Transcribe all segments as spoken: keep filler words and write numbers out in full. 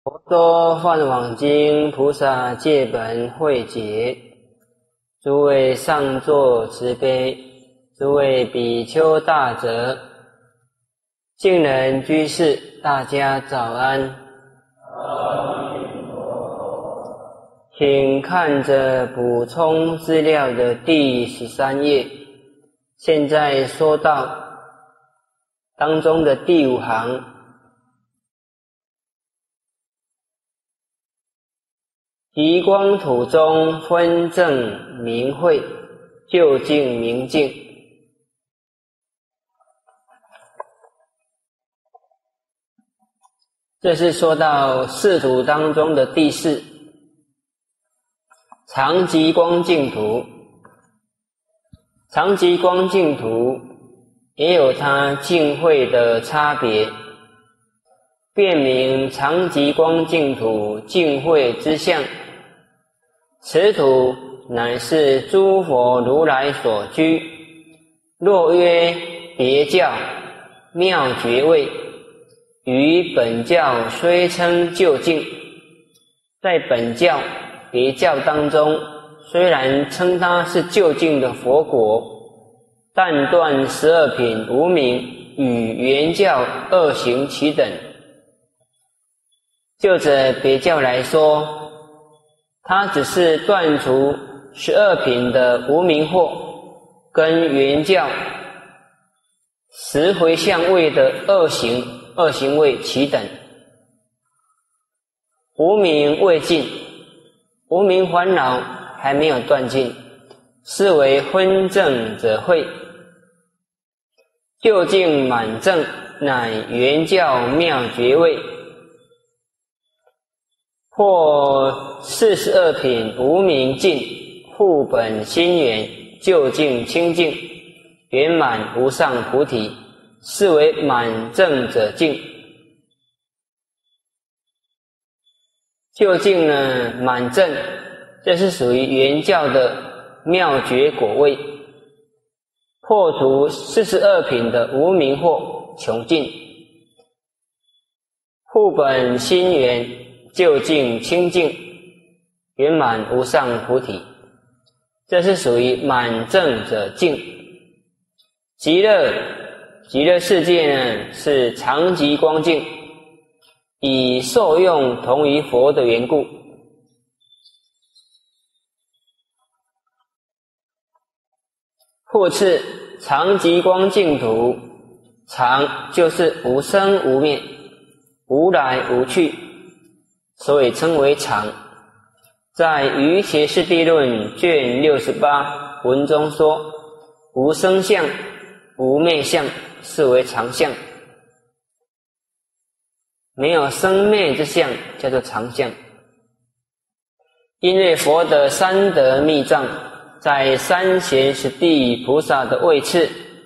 佛说梵网经菩萨戒本会解，诸位上座慈悲，诸位比丘大德，敬人居士，大家早安。请看着补充资料的第十三页，现在说到当中的第五行，极光土中分正明慧，究竟明净。这是说到四土当中的第四，常极光净土。常极光净土也有它净慧的差别，辨明常极光净土净慧之相。此土乃是诸佛如来所居，若曰别教妙觉位，于本教虽称究竟，在本教别教当中，虽然称它是究竟的佛国，但断十二品无明与原教二行其等。就着别教来说，它只是断除十二品的无明惑，跟原教十回向位的二行二行位齐等。无明未尽，无明烦恼还没有断尽，是为昏正者慧。究竟满正，乃原教妙觉位，或四十二品无明尽，护本心源，究竟清净，圆满无上菩提，是为满正者净。究竟呢，满正，这是属于原教的妙觉果位，破除四十二品的无明惑穷尽，护本心源，究竟清净，圆满无上菩提，这是属于满正者净。极乐极乐世界呢，是常极光净，以受用同于佛的缘故。或次常极光净土，常就是无生无灭，无来无去，所以称为常。在《瑜伽师地论》卷六十八文中说，无生相无灭相，是为常相。没有生灭之相，叫做常相。因为佛的三德密藏在三贤十地菩萨的位次，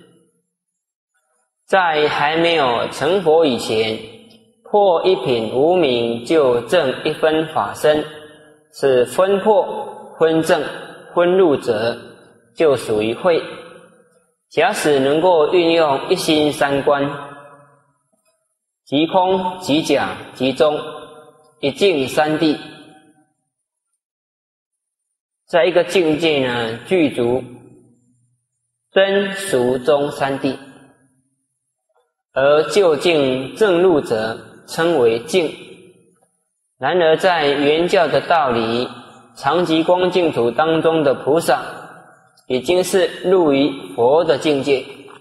在还没有成佛以前，破一品无明就证一分法身，是分破分证分入者，就属于慧。假使能够运用一心三观，即空即假即中，一境三谛，在一个境界呢，具足真俗中三谛，而究竟正入者称为净。然而在原教的道理，常极光净土当中的菩萨已经是入于佛的境界。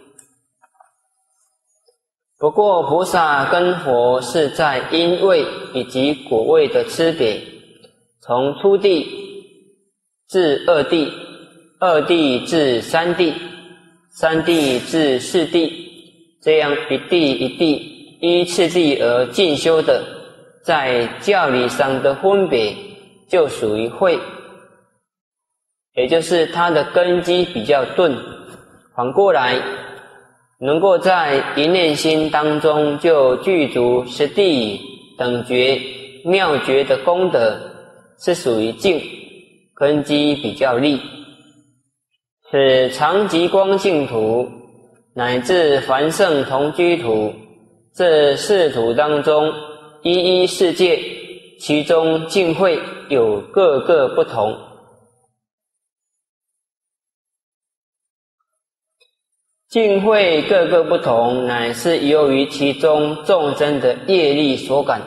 不过菩萨跟佛是在因位以及果位的区别，从初地至二地，二地至三地，三地至四地，这样一地一地依次第而进修的，在教理上的分别就属于慧，也就是它的根基比较钝。反过来能够在一念心当中就具足十地等觉妙觉的功德，是属于净，根基比较利。是常极光净土乃至凡圣同居土这四土当中，一一世界其中境会有各个不同。境会各个不同，乃是由于其中众生的业力所感。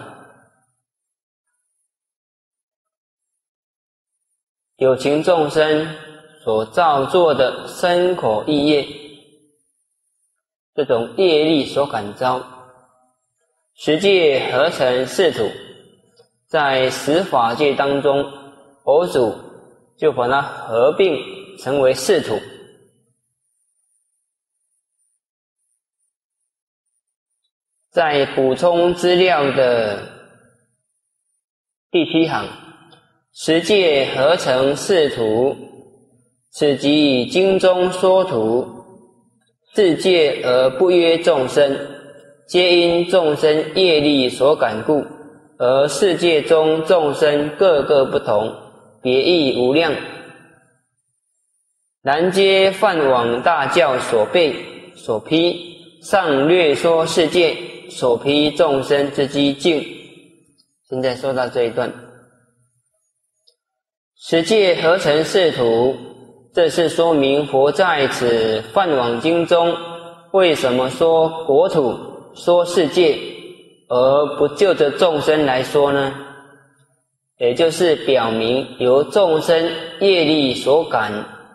有情众生所造作的身口意业，这种业力所感召，十界合成四土，在十法界当中，佛祖就把它合并成为四土。在补充资料的第七行，十界合成四土，此即经中说土，世界而不约众生，皆因众生业力所感故，而世界中众生各个不同，别异无量。然皆梵网大教所备所披，上略说世界所披众生之机境。现在说到这一段，十界合成四土，这是说明佛在此梵网经中为什么说国土、说世界，而不就着众生来说呢？也就是表明由众生业力所感，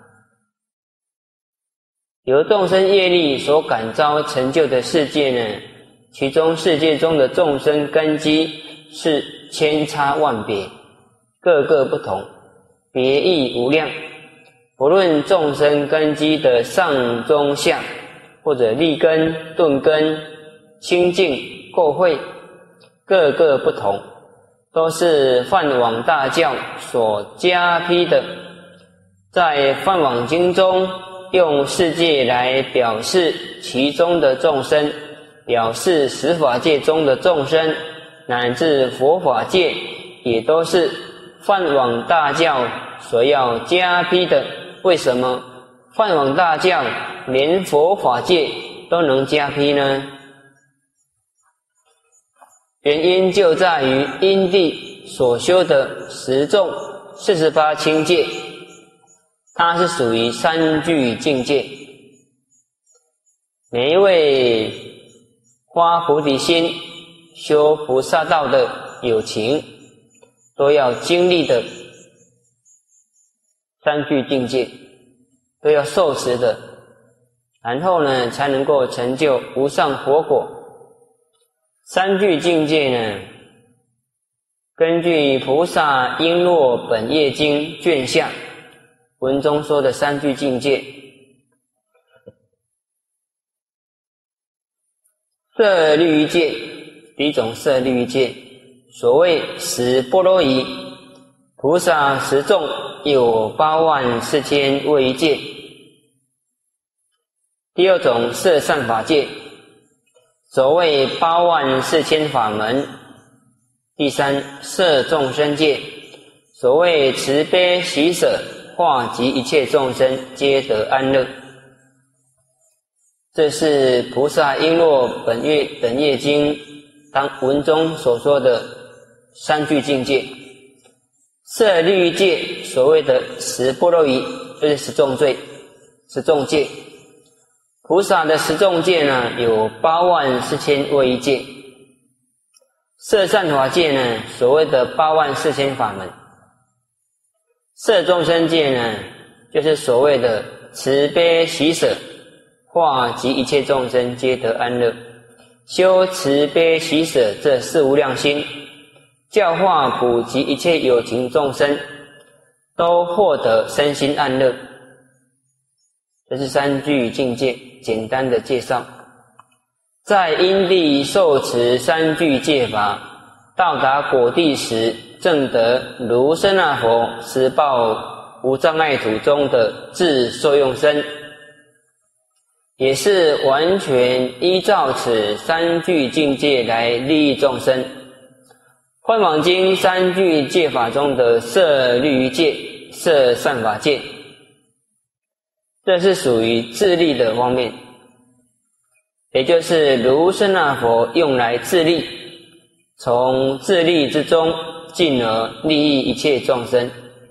由众生业力所感召成就的世界呢，其中世界中的众生根基是千差万别，各个不同，别异无量。不论众生根基的上中下，或者立根、顿根、清净、垢秽，各个不同，都是梵网大教所加披的。在梵网经中，用世界来表示其中的众生，表示十法界中的众生，乃至佛法界，也都是梵网大教所要加披的。为什么梵网大教连佛法界都能加披呢？原因就在于因地所修的十众四十八轻戒，它是属于三具境界。每一位发菩提心、修菩萨道的有情，都要经历的三具境界，都要受持的，然后呢，才能够成就无上佛果。三具境界呢，根据《菩萨璎珞本业经》卷下文中说的三具境界，色律界，第一种色律界，所谓十波罗夷，菩萨十众有八万四千位一界。第二种色善法界，所谓八万四千法门。第三色众生界，所谓慈悲喜舍，化及一切众生皆得安乐。这是菩萨璎珞本业本业经当文中所说的三具境界。色律界所谓的十波罗夷，就是十重罪、十重戒。菩萨的十重戒呢，有八万四千位一戒。色善法界呢，所谓的八万四千法门。色众生界呢，就是所谓的慈悲喜舍，化及一切众生皆得安乐。修慈悲喜舍这四无量心，教化普及一切有情众生，都获得身心安乐。这是三具境界简单的介绍。在因地受持三具戒法，到达果地时，证得如舍那佛十报无障碍土中的自受用身，也是完全依照此三具境界来利益众生。梵网经三具戒法中的色律戒、色善法戒，这是属于自利的方面，也就是如舍那佛用来自利，从自利之中进而利益一切众生，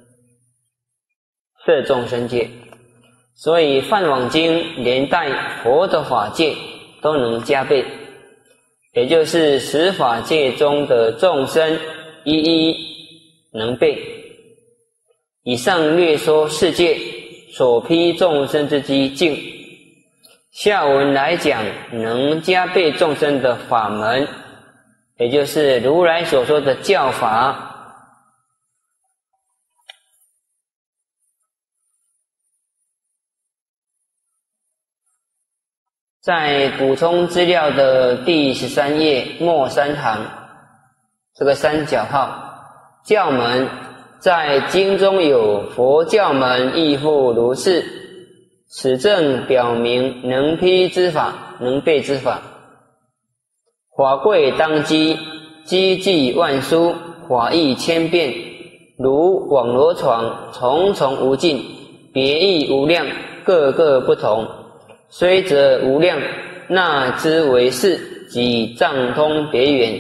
摄众生界。所以梵网经连带佛的法界都能加倍，也就是十法界中的众生一一能倍。以上略说世界所披众生之机境，下文来讲能加倍众生的法门，也就是如来所说的教法。在补充资料的第十三页末三行，这个三角号教门，在经中有佛教门亦复如是，此正表明能披之法，能备之法。法贵当机，机迹万殊，法义千变，如网罗床，重重无尽，别义无量，各个不同。虽则无量，纳之为是，即藏通别圆。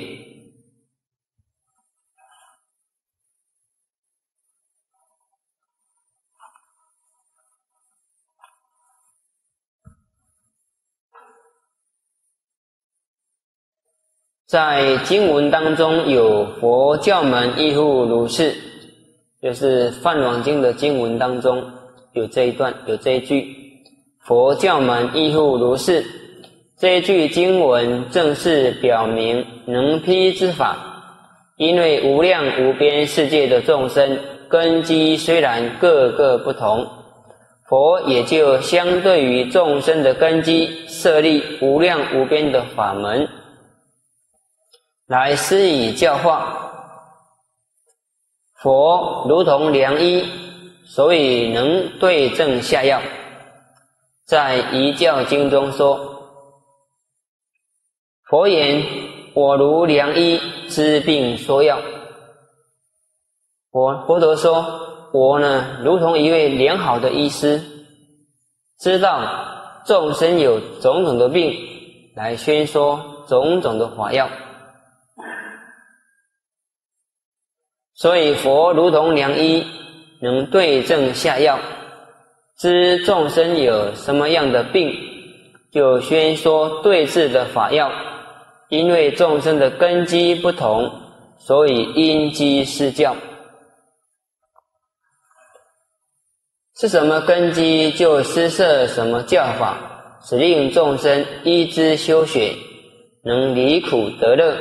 在经文当中有佛教门亦复如是，就是梵网经的经文当中有这一段，有这一句。佛教门亦复如是，这一句经文正是表明能披之法，因为无量无边世界的众生根基虽然各个不同，佛也就相对于众生的根基设立无量无边的法门来施以教化。佛如同良医，所以能对症下药。在遗教经中说，佛言：我如良医，知病说药。佛佛陀说，我呢如同一位良好的医师，知道众生有种种的病，来宣说种种的法药。所以佛如同良医，能对症下药，知众生有什么样的病，就宣说对治的法药。因为众生的根基不同，所以因机施教。是什么根基就施设什么教法，使令众生依之修学，能离苦得乐。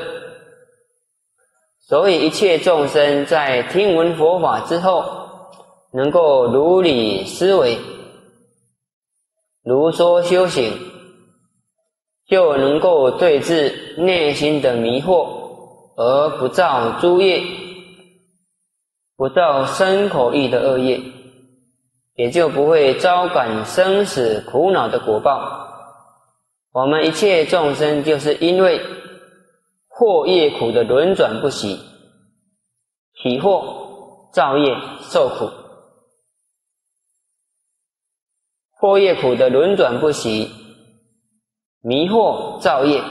所以一切众生在听闻佛法之后，能够如理思维，如说修行，就能够对治内心的迷惑，而不造诸业，不造身口意的恶业，也就不会招感生死苦恼的果报。我们一切众生就是因为惑业苦的轮转不息，体惑造业受苦。惑业苦的轮转不息，迷惑造业，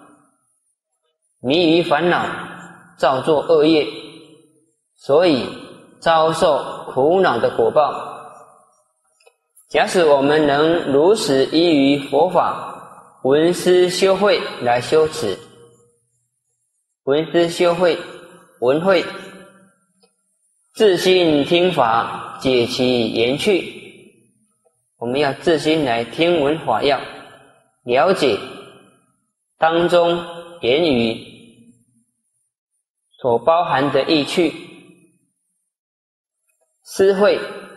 迷于烦恼，造作恶业，所以遭受苦恼的果报。假使我们能如实依于佛法，闻思修慧来修持，闻思修慧，闻慧，自心听法，解其言趣。我们要自心来听闻法要，了解当中言语所包含的意趣，思慧，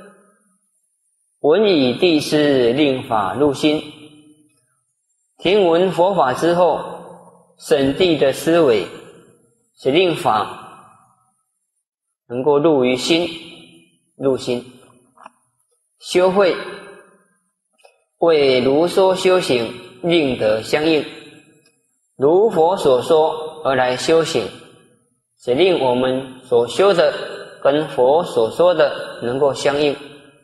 闻以谛师，令法入心。听闻佛法之后，审谛的思维，使令法能够入于心，入心。修慧，为如说修行，令得相应，如佛所说而来修行，使令我们所修的跟佛所说的能够相应。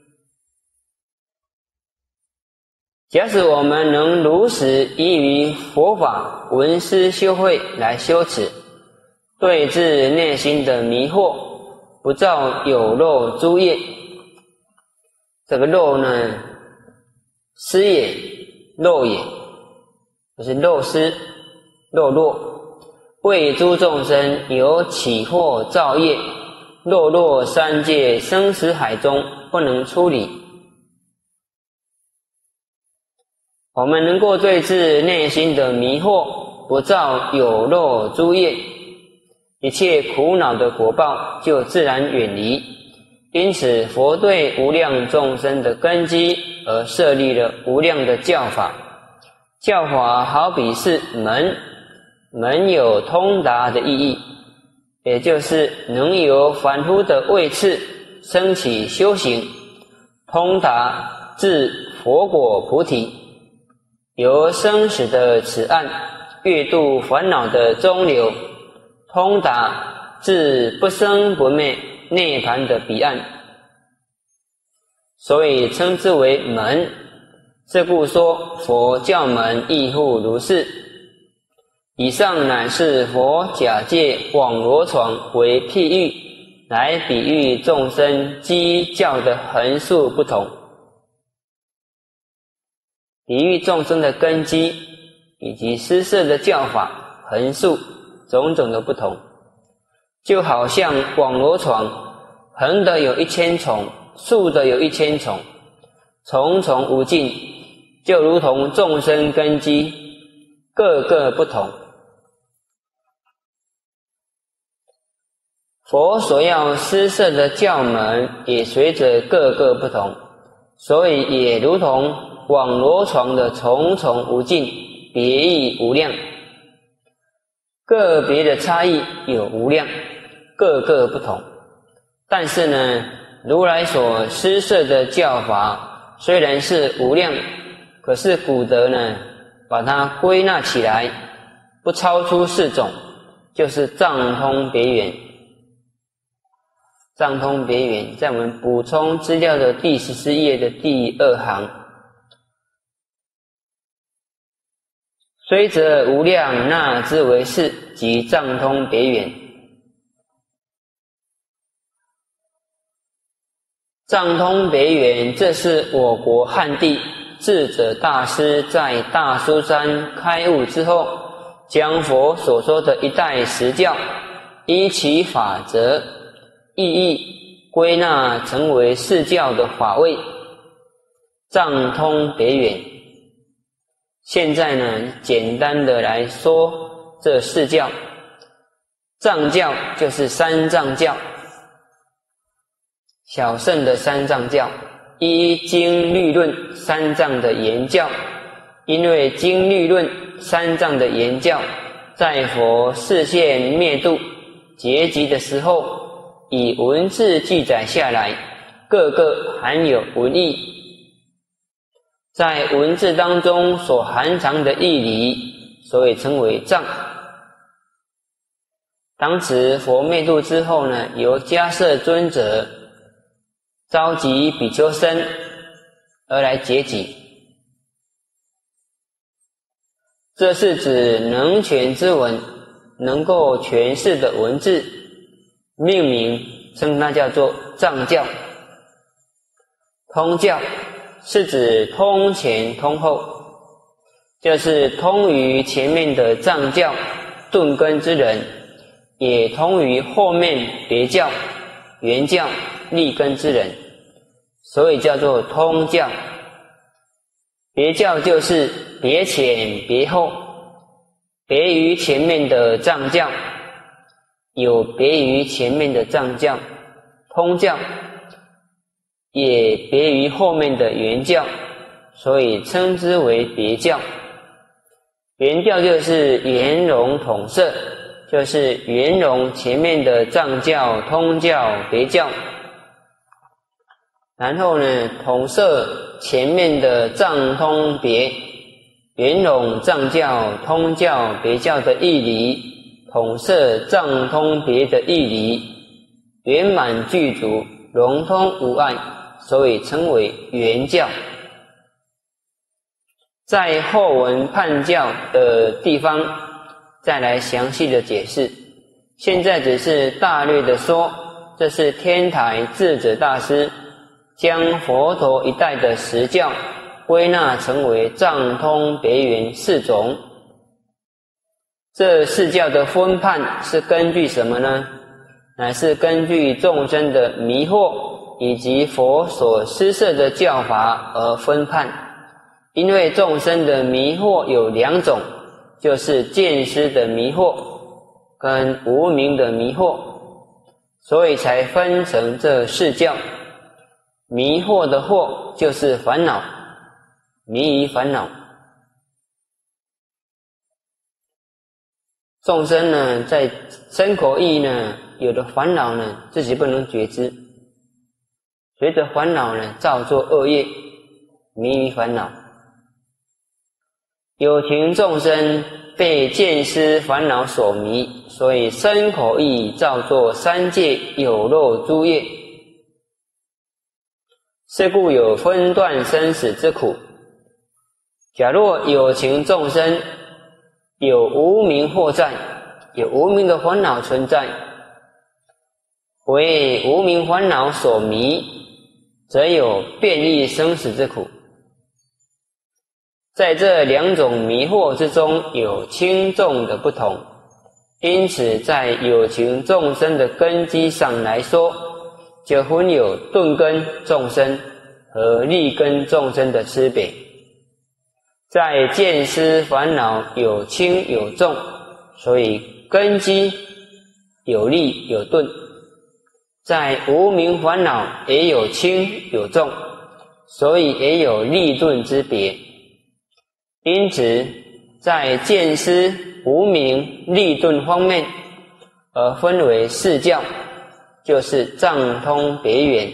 假使我们能如实依于佛法闻思修慧来修持， 对治内心的迷惑，不造有漏诸业。这个漏呢，失也，漏也，就是漏失、漏落，为诸众生有起惑造业，落落三界生死海中，不能出离。我们能够对治内心的迷惑，不造有漏诸业，一切苦恼的果报就自然远离。因此佛对无量众生的根基而设立了无量的教法。教法好比是门，门有通达的意义，也就是能由凡夫的位次升起修行，通达至佛果菩提，由生死的此岸越度烦恼的中流，通达至不生不灭涅槃的彼岸，所以称之为门。是故说佛教门亦复如是。以上乃是佛假借网罗床为譬喻，来比喻众生基教的横竖不同，比喻众生的根基以及施设的教法横竖种种的不同。就好像网罗床，横的有一千重，竖的有一千重，重重无尽，就如同众生根基各个不同。佛所要施设的教门也随着各个不同，所以也如同网罗床的重重无尽，别异无量。个别的差异有无量，各个不同。但是呢，如来所施设的教法虽然是无量，可是古德呢，把它归纳起来，不超出四种，就是藏通别圆。藏通别圆在我们补充资料的第十四页的第二行。虽则无量，纳之为是，即藏通别圆。藏通别圆，这是我国汉地智者大师在大苏山开悟之后，将佛所说的一代实教，依其法则意义归纳成为四教的法位，藏通别圆。现在呢，简单的来说这四教。藏教就是三藏教，小乘的三藏教，依经律论三藏的言教。因为经律论三藏的言教，在佛示现灭度结集的时候，以文字记载下来，各个含有文义，在文字当中所含藏的义理，所以称为藏。当时佛灭度之后呢，由迦叶尊者召集比丘僧而来结集。这是指能诠之文，能够诠释的文字，命名称它叫做藏教。通教是指通前通后，就是通于前面的藏教顿根之人，也通于后面别教原教立根之人，所以叫做通教。别教就是别前别后，别于前面的藏教，有别于前面的藏教。通教也别于后面的原教，所以称之为别教。原教就是圆融统摄，就是圆融前面的藏教、通教、别教，然后呢，统摄前面的藏通别，圆融藏教、通教、别教的义理，统摄藏通别的义理，圆满具足，融通无碍，所以称为圆教。在后文判教的地方再来详细的解释。 现在只是大略的说，这是天台智者大师将佛陀一代的实教归纳成为藏通别圆四种。这四教的分判是根据什么呢？乃是根据众生的迷惑以及佛所施设的教法而分判。因为众生的迷惑有两种，就是见思的迷惑跟无明的迷惑，所以才分成这四教。迷惑的惑就是烦恼，迷于烦恼。众生呢，在身口意呢，有的烦恼呢，自己不能觉知，随着烦恼呢，造作恶业，迷于烦恼。有情众生被见思烦恼所迷，所以身口意造作三界有漏诸业，是故有分段生死之苦。假若有情众生有无明惑在，有无明的烦恼存在，为无明烦恼所迷，则有变异生死之苦。在这两种迷惑之中有轻重的不同，因此在有情众生的根基上来说，就分有钝根众生和利根众生的区别。在见思烦恼有轻有重，所以根基有利有钝；在无明烦恼也有轻有重，所以也有利钝之别。因此在见思无明利钝方面而分为四教，就是藏通别圆。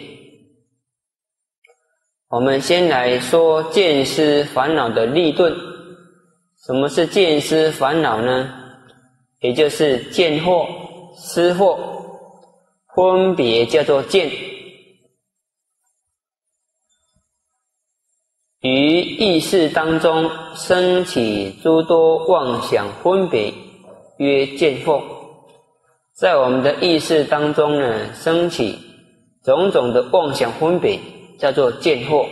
我们先来说见思烦恼的利钝。什么是见思烦恼呢？也就是见惑、思惑，分别叫做见。于意识当中生起诸多妄想分别，曰见惑。在我们的意识当中呢，生起种种的妄想分别，叫做见惑。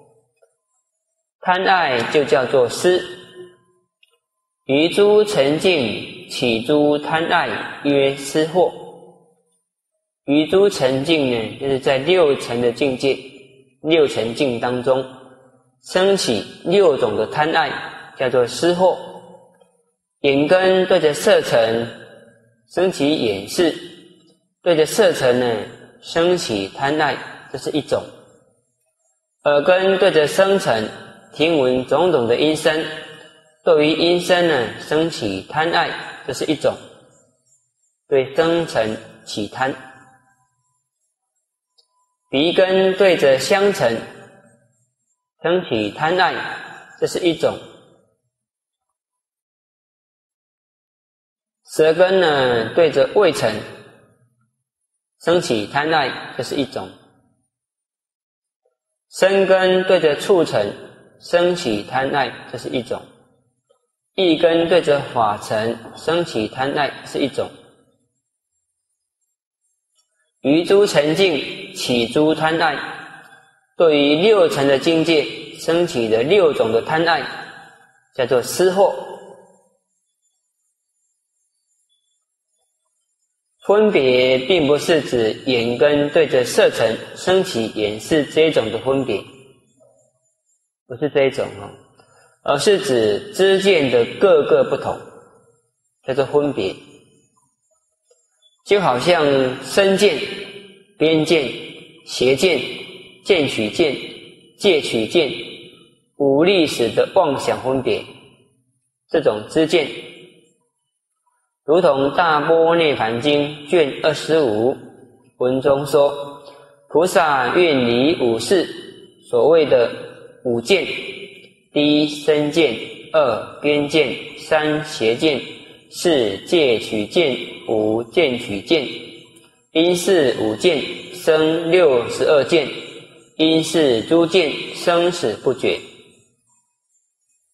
贪爱就叫做思。于诸沉境起诸贪爱，曰思惑。于诸沉境呢，就是在六尘的境界，六尘境当中生起六种的贪爱，叫做思惑。眼根对着色尘生起眼视，对着色尘呢生起贪爱，这是一种。耳根对着声尘听闻种种的音声，对于音声呢生起贪爱，这是一种，对声尘起贪。鼻根对着香尘生起贪爱，这是一种。舌根呢对着味尘生起贪爱，这是一种。身根对着触尘生起贪爱，这是一种。意根对着法尘生起贪爱，是一种。于诸尘境起诸贪爱，对于六尘的境界升起的六种的贪爱，叫做思惑。分别并不是指眼根对着色尘升起眼视这种的分别，不是这一种哦，而是指知见的各个不同，叫做分别。就好像身见、边见、邪见、见取见、戒取见、无历史的妄想分别，这种知见，如同《大般涅盘经》卷二十五文中说，菩萨愿离五事，所谓的五见：第一身见，二边见，三邪见，四戒取见，五见取见。因是五见生六十二见，因是诸见生死不绝。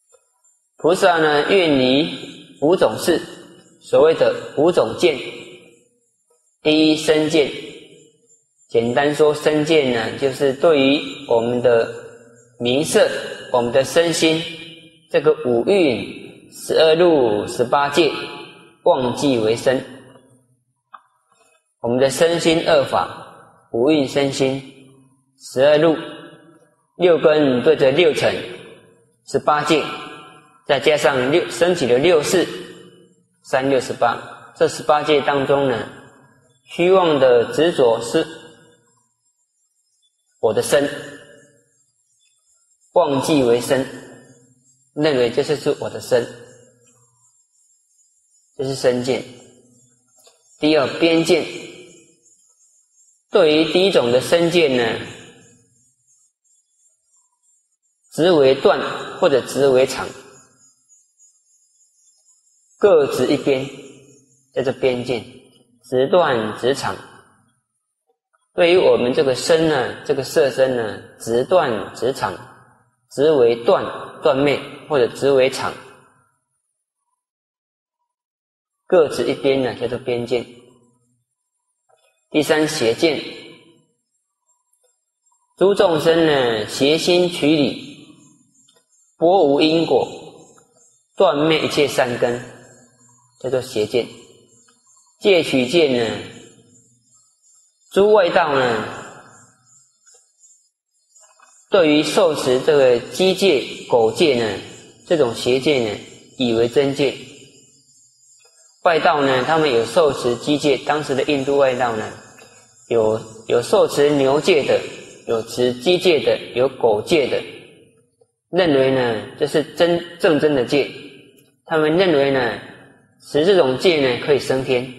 菩萨呢愿离五种事，所谓的五种见， 第一身见，简单说身见呢，就是对于我们的名色、我们的身心，这个五蕴、十二路、十八界，忘记为身。我们的身心二法，五蕴身心、十二路、六根对着六尘、十八界，再加上六升起的六识，三六十八。这十八界当中呢，虚妄的执着是我的身，忘记为身，认为这是我的身，这是身见。第二边见，对于第一种的身见呢，执为断或者执为长，各执一边，叫做边见，执断执长。对于我们这个身呢，这个色身呢，执断执长，执为断断灭，或者执为长，各执一边呢，叫做边见。第三邪见，诸众生呢，邪心取理，薄无因果，断灭一切善根，叫做邪见。戒取见呢，诸外道呢，对于受持这个鸡戒、狗戒呢，这种邪戒呢，以为真戒。外道呢，他们有受持鸡戒，当时的印度外道呢，有有受持牛戒的，有持鸡戒的，有狗戒的，认为呢这是真正真的戒。他们认为呢，持这种戒呢可以升天。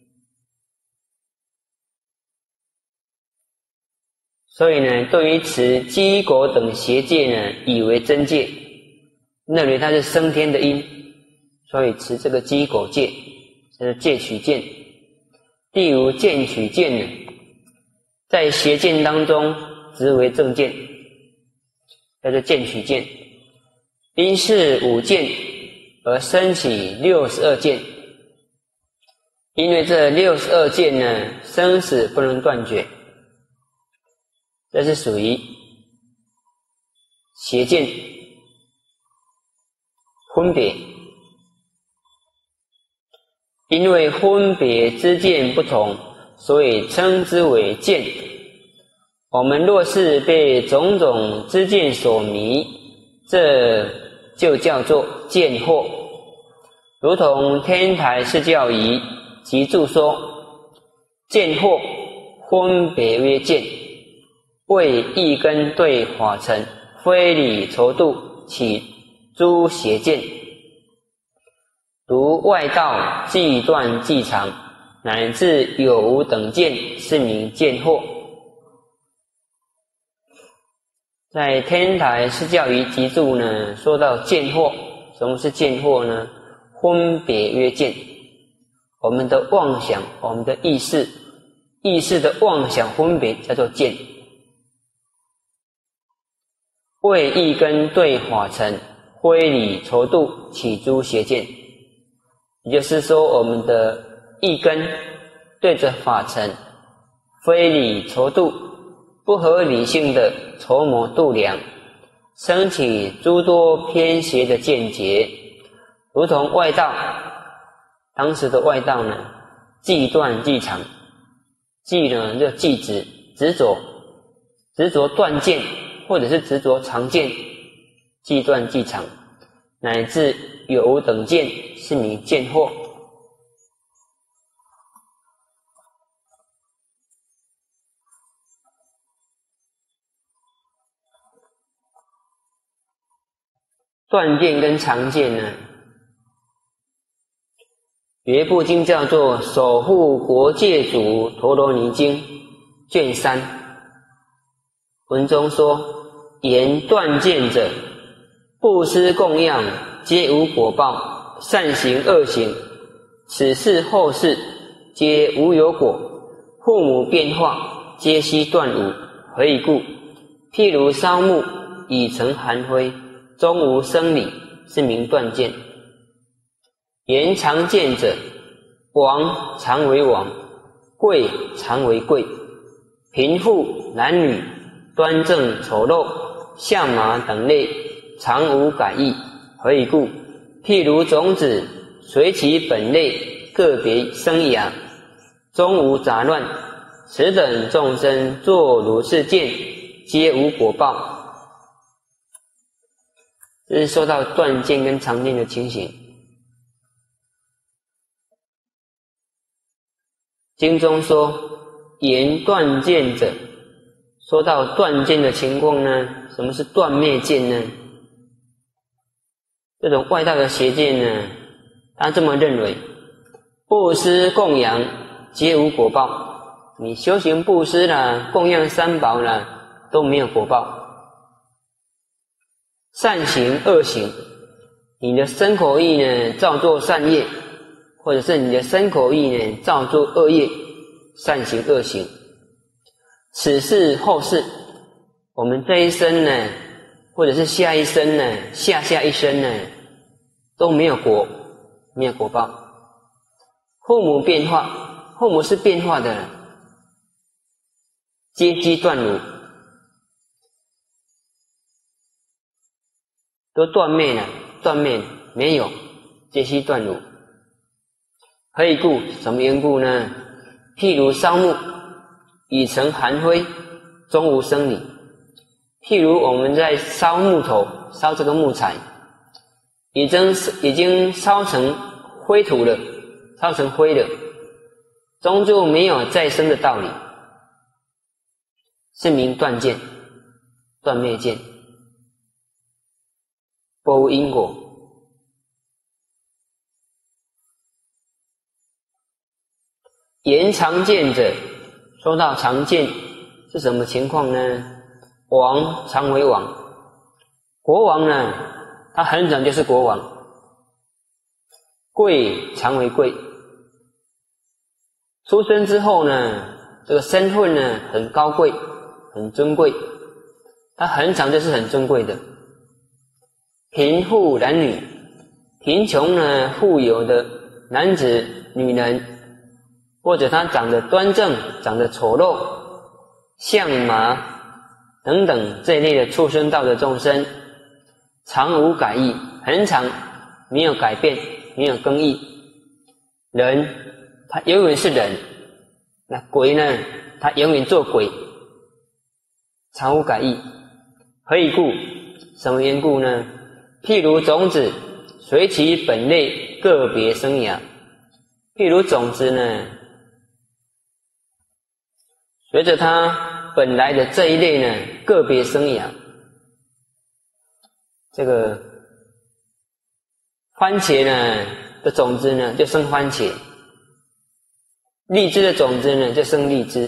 所以呢，对于持鸡狗等邪戒呢，以为真戒，认为它是升天的因，所以持这个鸡狗戒，这是戒取见。第五见取见呢，在邪见当中执为正见，叫做见取见。因是五见而生起六十二见，因为这六十二见呢，生死不能断绝，这是属于邪见分别。因为分别之见不同，所以称之为见。我们若是被种种之见所迷，这就叫做见惑。如同天台释教仪及注说，见惑分别曰见，为一根对法尘，非理筹度，起诸邪见。如外道既断既长，乃至有无等见，是名见惑。在天台释教仪集注呢，说到见惑，什么是见惑呢？分别曰见。我们的妄想，我们的意识，意识的妄想分别叫做见。为一根对法尘，非理筹度，起诸邪见。也就是说，我们的一根对着法尘，非理筹度，不合理性的筹谋度量，生起诸多偏邪的见解，如同外道。当时的外道呢，既断既长，既呢就既执执着，执着断见，或者是执着长见，既断既长，乃至有无等见，是名见惑。断见跟长见呢，有一部经叫做《守护国界主陀罗尼经》卷三，文中说：言断见者，布施供养，皆无果报，善行恶行，此世后世，皆无有果。父母变化，皆悉断无。何以故？譬如烧木，已成寒灰，终无生理，是名断见。言长见者，王常为王， 贵常为贵，贫富男女端正丑陋相麻等类常无改易。何以故？譬如种子随其本类个别生养，终无杂乱，此等众生作如是见，皆无果报。这是说到断见跟常见的情形。经中说言断见者，说到断见的情况呢，什么是断灭见呢？这种外道的邪见呢，他这么认为，布施供养皆无果报，你修行布施啦，供养三宝啦，都没有果报。善行恶行，你的身口意呢造作善业，或者是你的身口意呢造作恶业，善行恶行，此世后世，我们这一生呢，或者是下一生呢，下下一生呢，都没有果，没有果报。父母变化，父母是变化的，皆悉断乳，都断灭了，断灭了，没有，皆悉断乳。何以故？什么缘故呢？譬如烧木，已成寒灰，终无生理。譬如我们在烧木头，烧这个木材，已经已经烧成灰土了，烧成灰了，终究没有再生的道理，是名断见，断灭见，不无因果。言常见者，说到常见是什么情况呢？王常为王，国王呢，他很早就是国王。贵常为贵，出生之后呢，这个身份呢很高贵，很尊贵，他很长就是很尊贵的。贫富男女，贫穷呢富有的男子女人，或者他长得端正，长得丑陋，相麻等等这一类的畜生道的众生，常无改易，很长没有改变，没有更易。人他永远是人，那鬼呢，他永远做鬼，常无改易。何以故？什么缘故呢？譬如种子随其本类个别生养，譬如种子呢，随着它本来的这一类呢个别生养。这个番茄呢的种子呢就生番茄，荔枝的种子呢就生荔枝，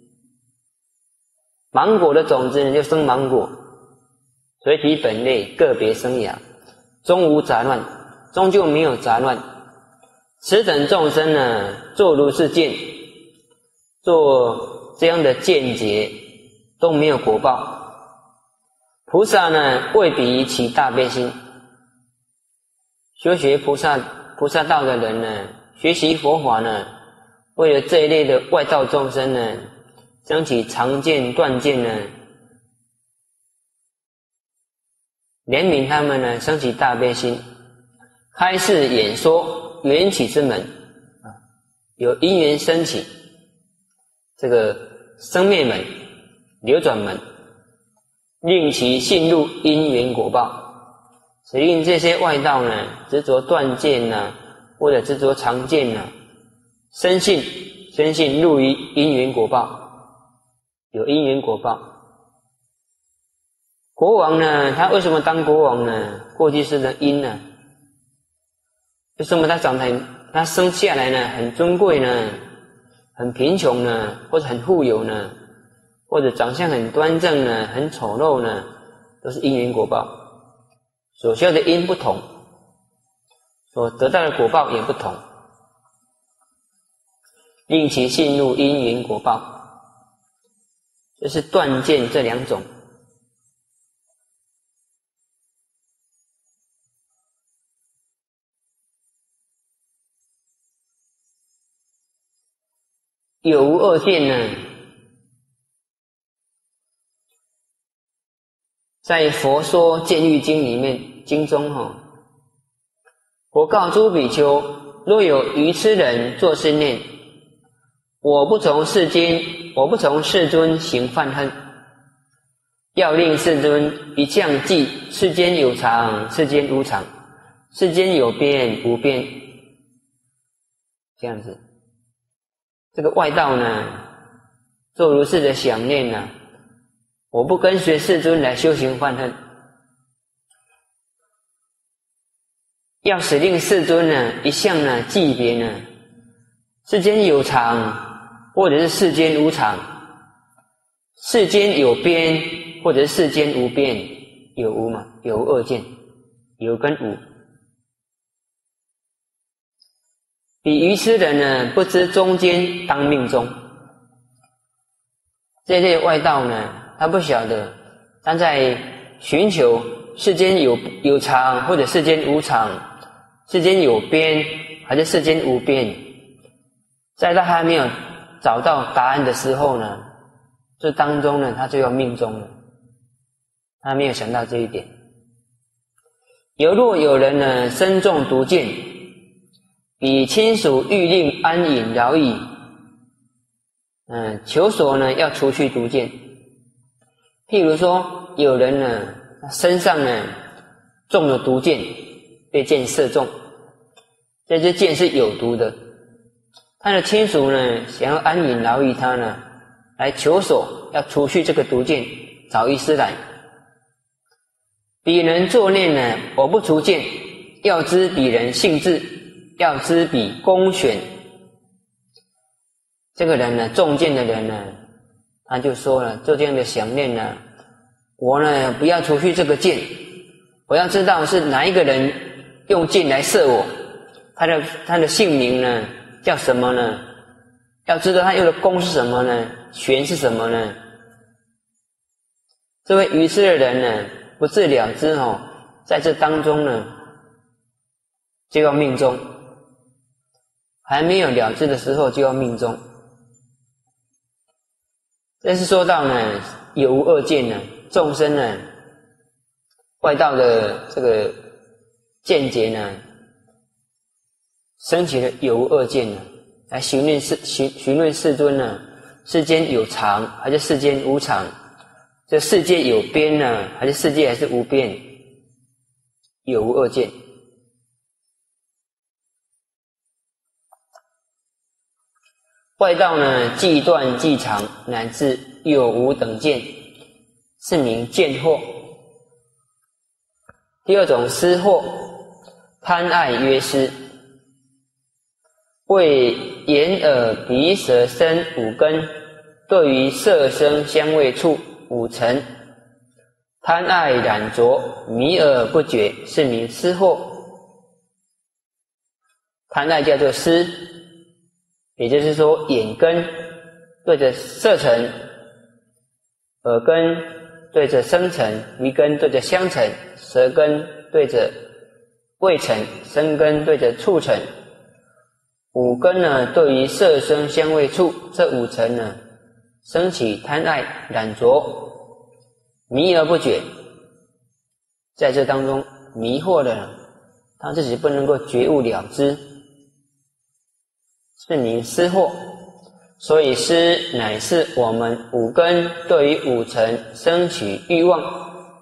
芒果的种子呢就生芒果，随其本类个别生养，终无杂乱，终究没有杂乱。此等众生呢作如是见，做这样的见解都没有果报。菩萨呢未必起大悲心，修学菩萨菩萨道的人呢，学习佛法呢，为了这一类的外道众生呢，将其常见断见呢，怜悯他们呢，升起大悲心，开示演说缘起之门，有因缘升起这个生灭门、流转门，令其信入因缘果报，使令这些外道呢执着断见呢，或者执着常见呢，深信深信入于因缘果报，有因缘果报。国王呢，他为什么当国王呢？过去是的因呢？为什么他长得很，他生下来呢很尊贵呢，很贫穷呢，或者很富有呢，或者长相很端正呢，很丑陋呢，都是因缘果报。所修的因不同，所得到的果报也不同，令其信入因缘果报，这是断见这两种。 有无二见呢？在《佛说见欲经》里面，经中哈、哦，我告诸比丘，若有愚痴人作是念：我不从世间，我不从世尊行犯恨，要令世尊一降记世间有常，世间无常，世间有变无变，这样子。这个外道呢，做如是的想念呢、啊，我不跟随世尊来修行犯恨，要使令世尊呢一向呢记别呢，世间有常，或者是世间无常，世间有边，或者是世间无边，有无嘛？有无二见，有跟无。比愚痴人呢，不知中间当命中。这类外道呢，他不晓得他在寻求世间有有常，或者世间无常，世间有边，还是世间无边。在他还没有找到答案的时候呢，这当中呢，他就要命中了。他没有想到这一点。犹若有人呢，身中毒箭，彼亲属欲令安隐饶矣。嗯，求索呢要除去毒箭。譬如说，有人呢身上呢中了毒箭，被箭射中，这支箭是有毒的。他的亲属呢想要安隐饶益他呢，来求索要除去这个毒箭，找医师来。彼人作念呢，我不除箭，要知彼人性质，要知彼公选。这个人呢，中箭的人呢，他就说了，做这样的想念呢，我呢不要除去这个箭，我要知道是哪一个人用箭来射我，他的他的姓名呢叫什么呢？要知道他用的弓是什么呢？弦是什么呢？这位愚痴的人呢，不自了知哦，在这当中呢，就要命中，还没有了知的时候就要命中。这是说到呢，有无二见呢，众生呢，外道的这个见解呢，升起了有无二见呢，来询问世询询问世尊呢，世间有常还是世间无常？这世界有边呢，还是世界还是无边？有无二见。外道呢，既断既长，乃至有无等见，是名见惑。第二种思惑，贪爱曰思，为眼耳鼻舌身五根，对于色声香味触五尘，贪爱染着，迷而不觉，是名思惑。贪爱叫做思，也就是说，眼根对着色尘，耳根对着声尘，鼻根对着香尘，舌根对着味尘，身根对着触尘，五根呢对于色声香味触这五尘呢升起贪爱染着，迷而不觉，在这当中迷惑的他自己不能够觉悟了知，是名思惑。所以思乃是我们五根对于五尘升起欲望，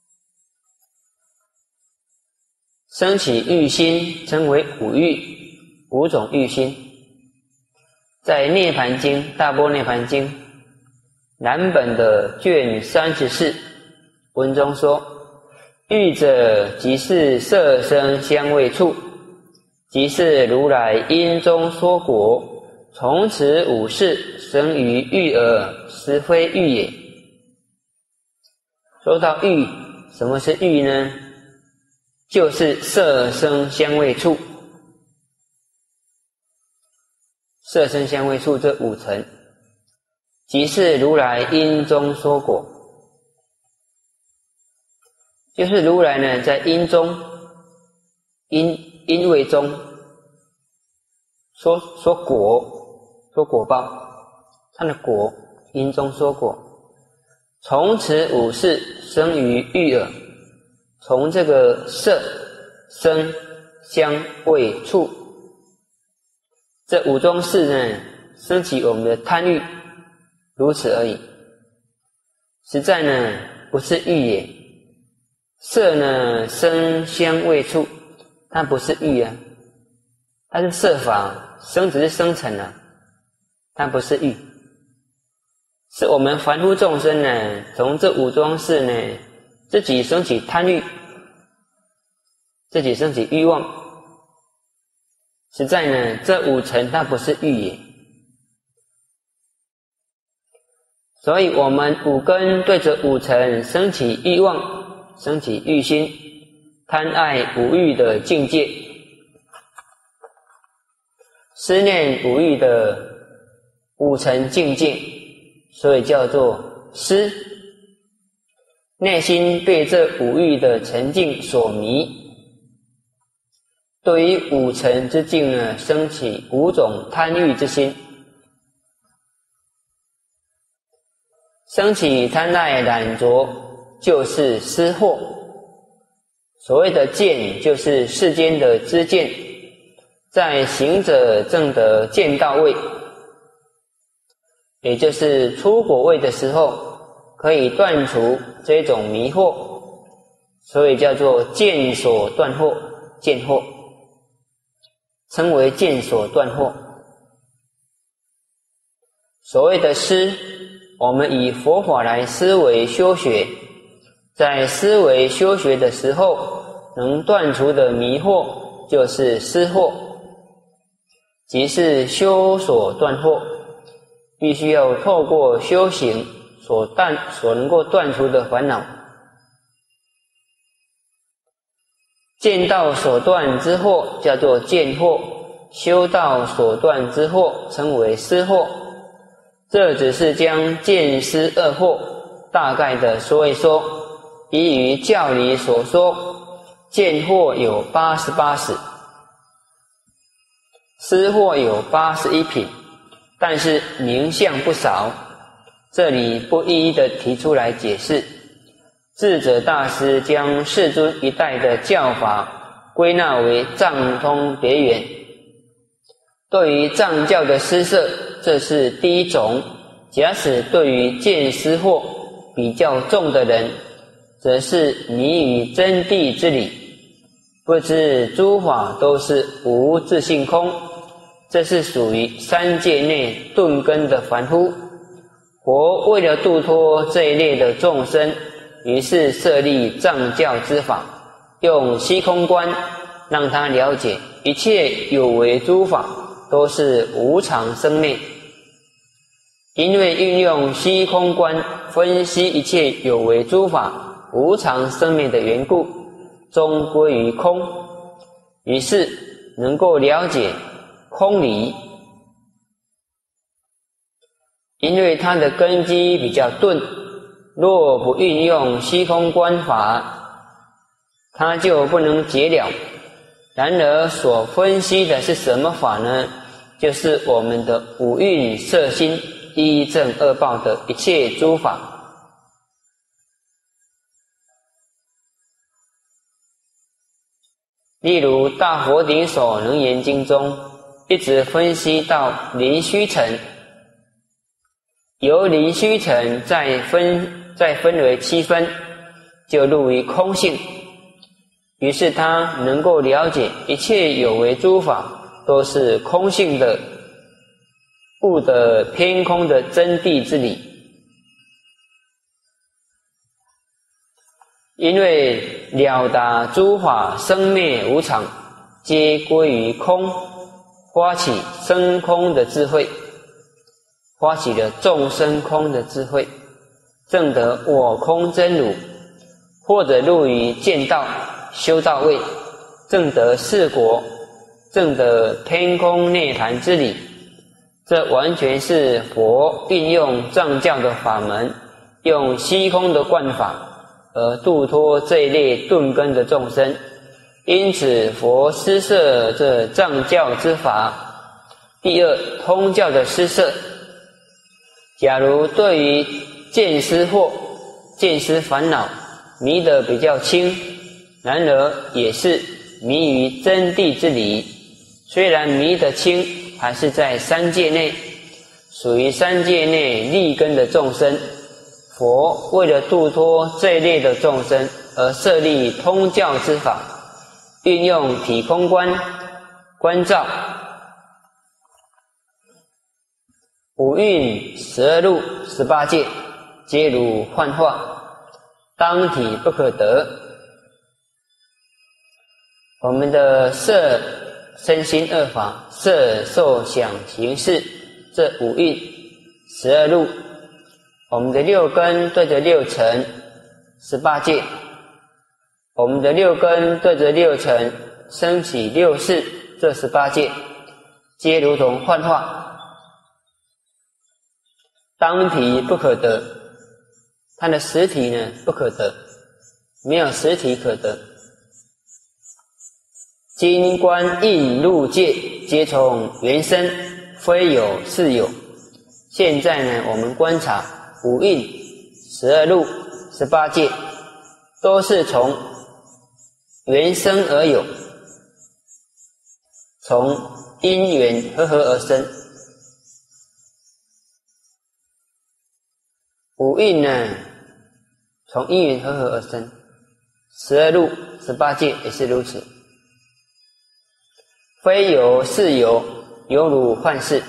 升起欲心，称为五欲，五种欲心。在《涅盘经》大般涅盘经南本的卷三十四文中说：欲者即是色声香味触，即是如来因中说果，从此五事生于欲耳，实非欲也。说到欲，什么是欲呢？就是色声香味触，色声香味触这五尘，即是如来因中说果，就是如来呢在因中因因为中说说果说果报。 它的果，因中说过，从此五事生于欲耳，从这个色、声、香、味、触，这五种事呢，升起我们的贪欲，如此而已。实在呢，不是欲也。色呢，声、香、味、触，它不是欲啊，它是色法，声只是生成啊，它不是欲。是我们凡夫众生呢，从这五种事呢，自己升起贪欲，自己升起欲望。实在呢，这五尘它不是欲也。所以我们五根对着五尘升起欲望，升起欲心，贪爱五欲的境界，思念五欲的五尘境界，所以叫做思。内心对这五欲的沉静所迷，对于五尘之境呢，升起五种贪欲之心，升起贪爱染着，就是思惑。所谓的见，就是世间的知见，在行者证得见道位，也就是出果位的时候，可以断除这种迷惑，所以叫做见所断惑，见惑，称为见所断惑。所谓的思，我们以佛法来思维修学，在思维修学的时候，能断除的迷惑就是思惑，即是修所断惑，必须要透过修行所断所能够断除的烦恼。见道所断之惑叫做见惑，修道所断之惑称为思惑。这只是将见思二惑大概的说一说，依于教理所说，见惑有八十八使，思惑有八十一品，但是名相不少，这里不一一的提出来解释。智者大师将世尊一代的教法归纳为藏通别圆。对于藏教的施设，这是第一种。假使对于见思惑比较重的人，则是迷于真谛之理，不知诸法都是无自性空，这是属于三界内顿根的凡夫。佛为了度脱这一类的众生，于是设立藏教之法，用虚空观让他了解一切有为诸法都是无常生灭。因为运用虚空观分析一切有为诸法无常生灭的缘故，终归于空，于是能够了解空理。因为它的根基比较钝，若不运用虚空观法，它就不能解了。然而所分析的是什么法呢？就是我们的五蕴色心一正二报的一切诸法。例如《大佛顶首楞严经》中，一直分析到离虚尘，由离虚尘再分再分为七分，就入于空性。于是他能够了解一切有为诸法都是空性的，悟得偏空的真谛之理。因为了达诸法生灭无常，皆归于空，发起生空的智慧，发起了众生空的智慧，证得我空真如，或者入于见道修道位，证得四果，证得偏空涅槃之理。这完全是佛运用藏教的法门，用虚空的观法而度脱这一类顿根的众生。因此佛施设这藏教之法。第二，通教的施设， 假如对于见思惑、见思烦恼迷得比较轻，然而也是迷于真谛之理，虽然迷得轻，还是在三界内，属于三界内立根的众生。佛为了度脱这一类的众生，而设立通教之法，运用体空观、观照、五蕴、十二路、十八界，皆如幻化，当体不可得。我们的色、身心二法，色、受、想、行、识，这五蕴、十二路，我们的六根对着六尘，十八界，我们的六根对着六尘，升起六识，这十八界，皆如同幻化，当体不可得。它的实体呢，不可得，没有实体可得。今观应入界，皆从缘生，非有是有。现在呢，我们观察五蕴、十二路、十八界，都是从缘生而有，从因缘和合而生。五蕴呢，从因缘和合而生；十二路、十八界也是如此。非有是有，犹如幻视，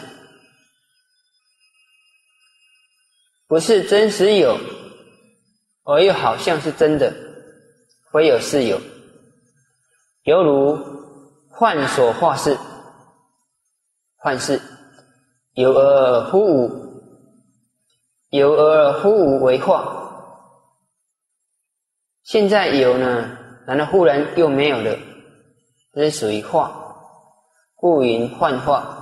不是真实有，而又好像是真的。非有是有，犹如幻所化事，幻视，有而忽无，有而忽无为化。现在有呢，然后忽然又没有了，这是属于化，故云幻化。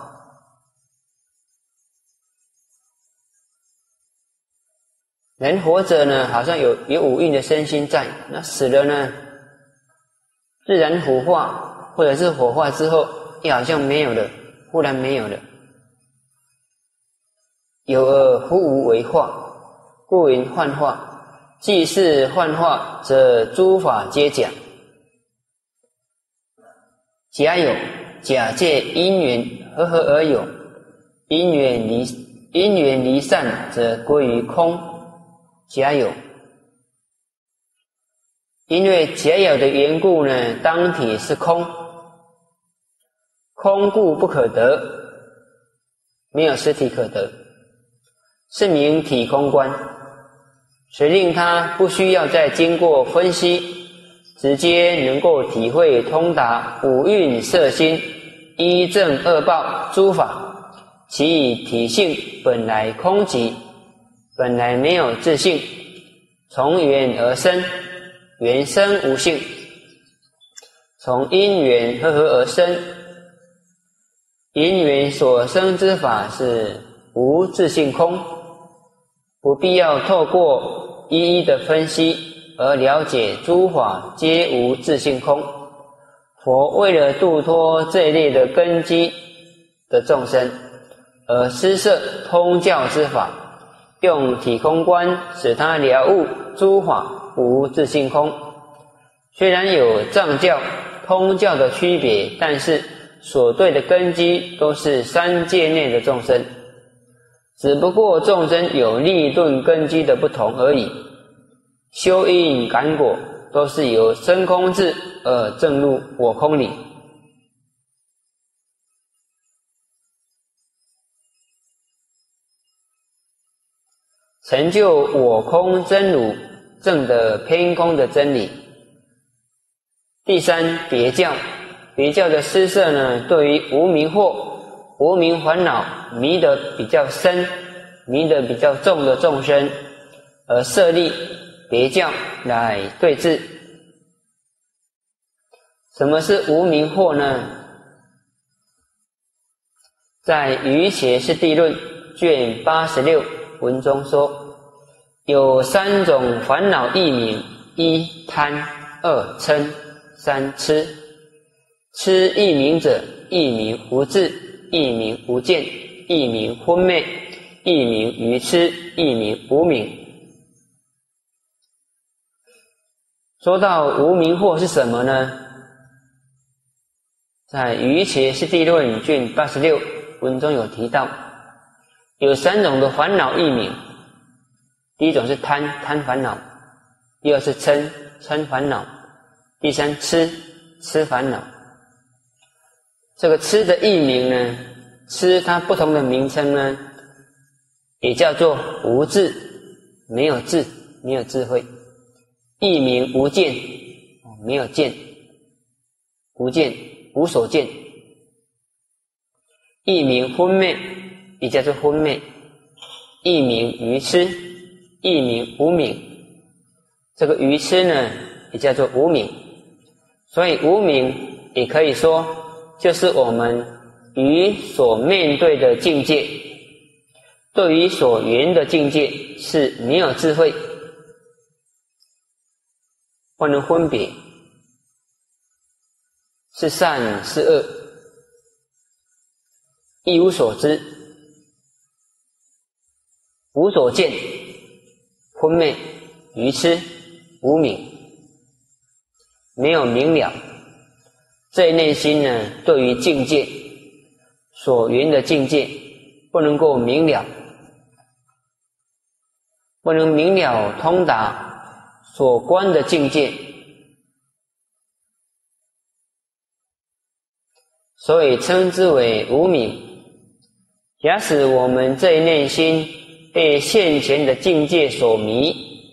人活着呢，好像有有五蕴的身心在，那死了呢，自然腐化，或者是火化之后，又好像没有了，忽然没有了。有而忽无为化，故云幻化。既是幻化，则诸法皆假。假有，假借因缘和合而有，因缘离因缘离散，则归于空。假有，因为假有的缘故呢，当体是空，空故不可得，没有实体可得，是名体空观，所以令他不需要再经过分析，直接能够体会通达五蕴色心一正二报诸法，其体性本来空寂，本来没有自性，从缘而生，缘生无性，从因缘和合而生，因缘所生之法是无自性空，不必要透过一一的分析而了解诸法皆无自性空。佛为了度脱这一类的根基的众生，而施设通教之法，用体空观使他了悟诸法无自性空。虽然有藏教、通教的区别，但是所对的根基都是三界内的众生，只不过众生有立顿根基的不同而已。修因感果都是由生空智而证入我空理。成就我空真如，证得偏空的真理。第三，别教。别教的施设呢，对于无明惑、无明烦恼迷得比较深、迷得比较重的众生，而设立别教来对治。什么是无明惑呢？在《瑜伽师地论》卷八十六文中说，有三种烦恼异名：一贪，二嗔，三痴。痴异名者，一名无智，一名无见，一名昏昧， 亦名愚痴，亦名无明。说到无明惑是什么呢？在《瑜伽师地论》卷八十六文中有提到，有三种的烦恼异名。第一种是贪，贪烦恼；第二是嗔，嗔烦恼；第三痴，痴烦恼。这个痴的异名呢，痴它不同的名称呢，也叫做无智，没有智，没有智慧。异名无见，没有见，无见，无所见。异名昏昧，也叫做昏昧。异名愚痴，异名无明。这个愚痴呢，也叫做无明。所以无明也可以说，就是我们与所面对的境界，对于所缘的境界是没有智慧，不能分别，是善是恶，一无所知，无所见，昏昧，愚痴，无明，没有明了。这内心呢，对于境界所缘的境界不能够明了，不能明了通达所观的境界，所以称之为无明。假使我们这一内心被现前的境界所迷，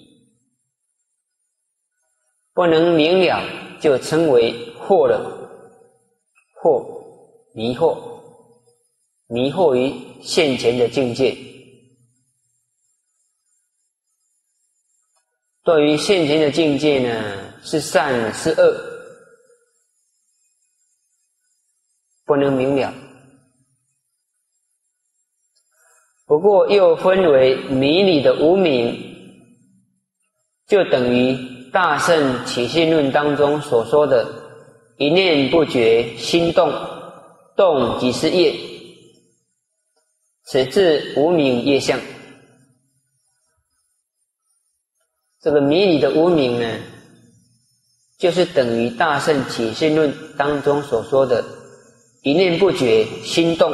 不能明了，就称为惑了。惑，迷惑，迷惑于现前的境界。对于现前的境界呢，是善是恶，不能明了。不过又分为迷理的无明，就等于大乘起信论当中所说的一念不觉心动，动即是业，此至无明业相。这个迷理的无明呢，就是等于大乘起信论当中所说的一念不觉心动，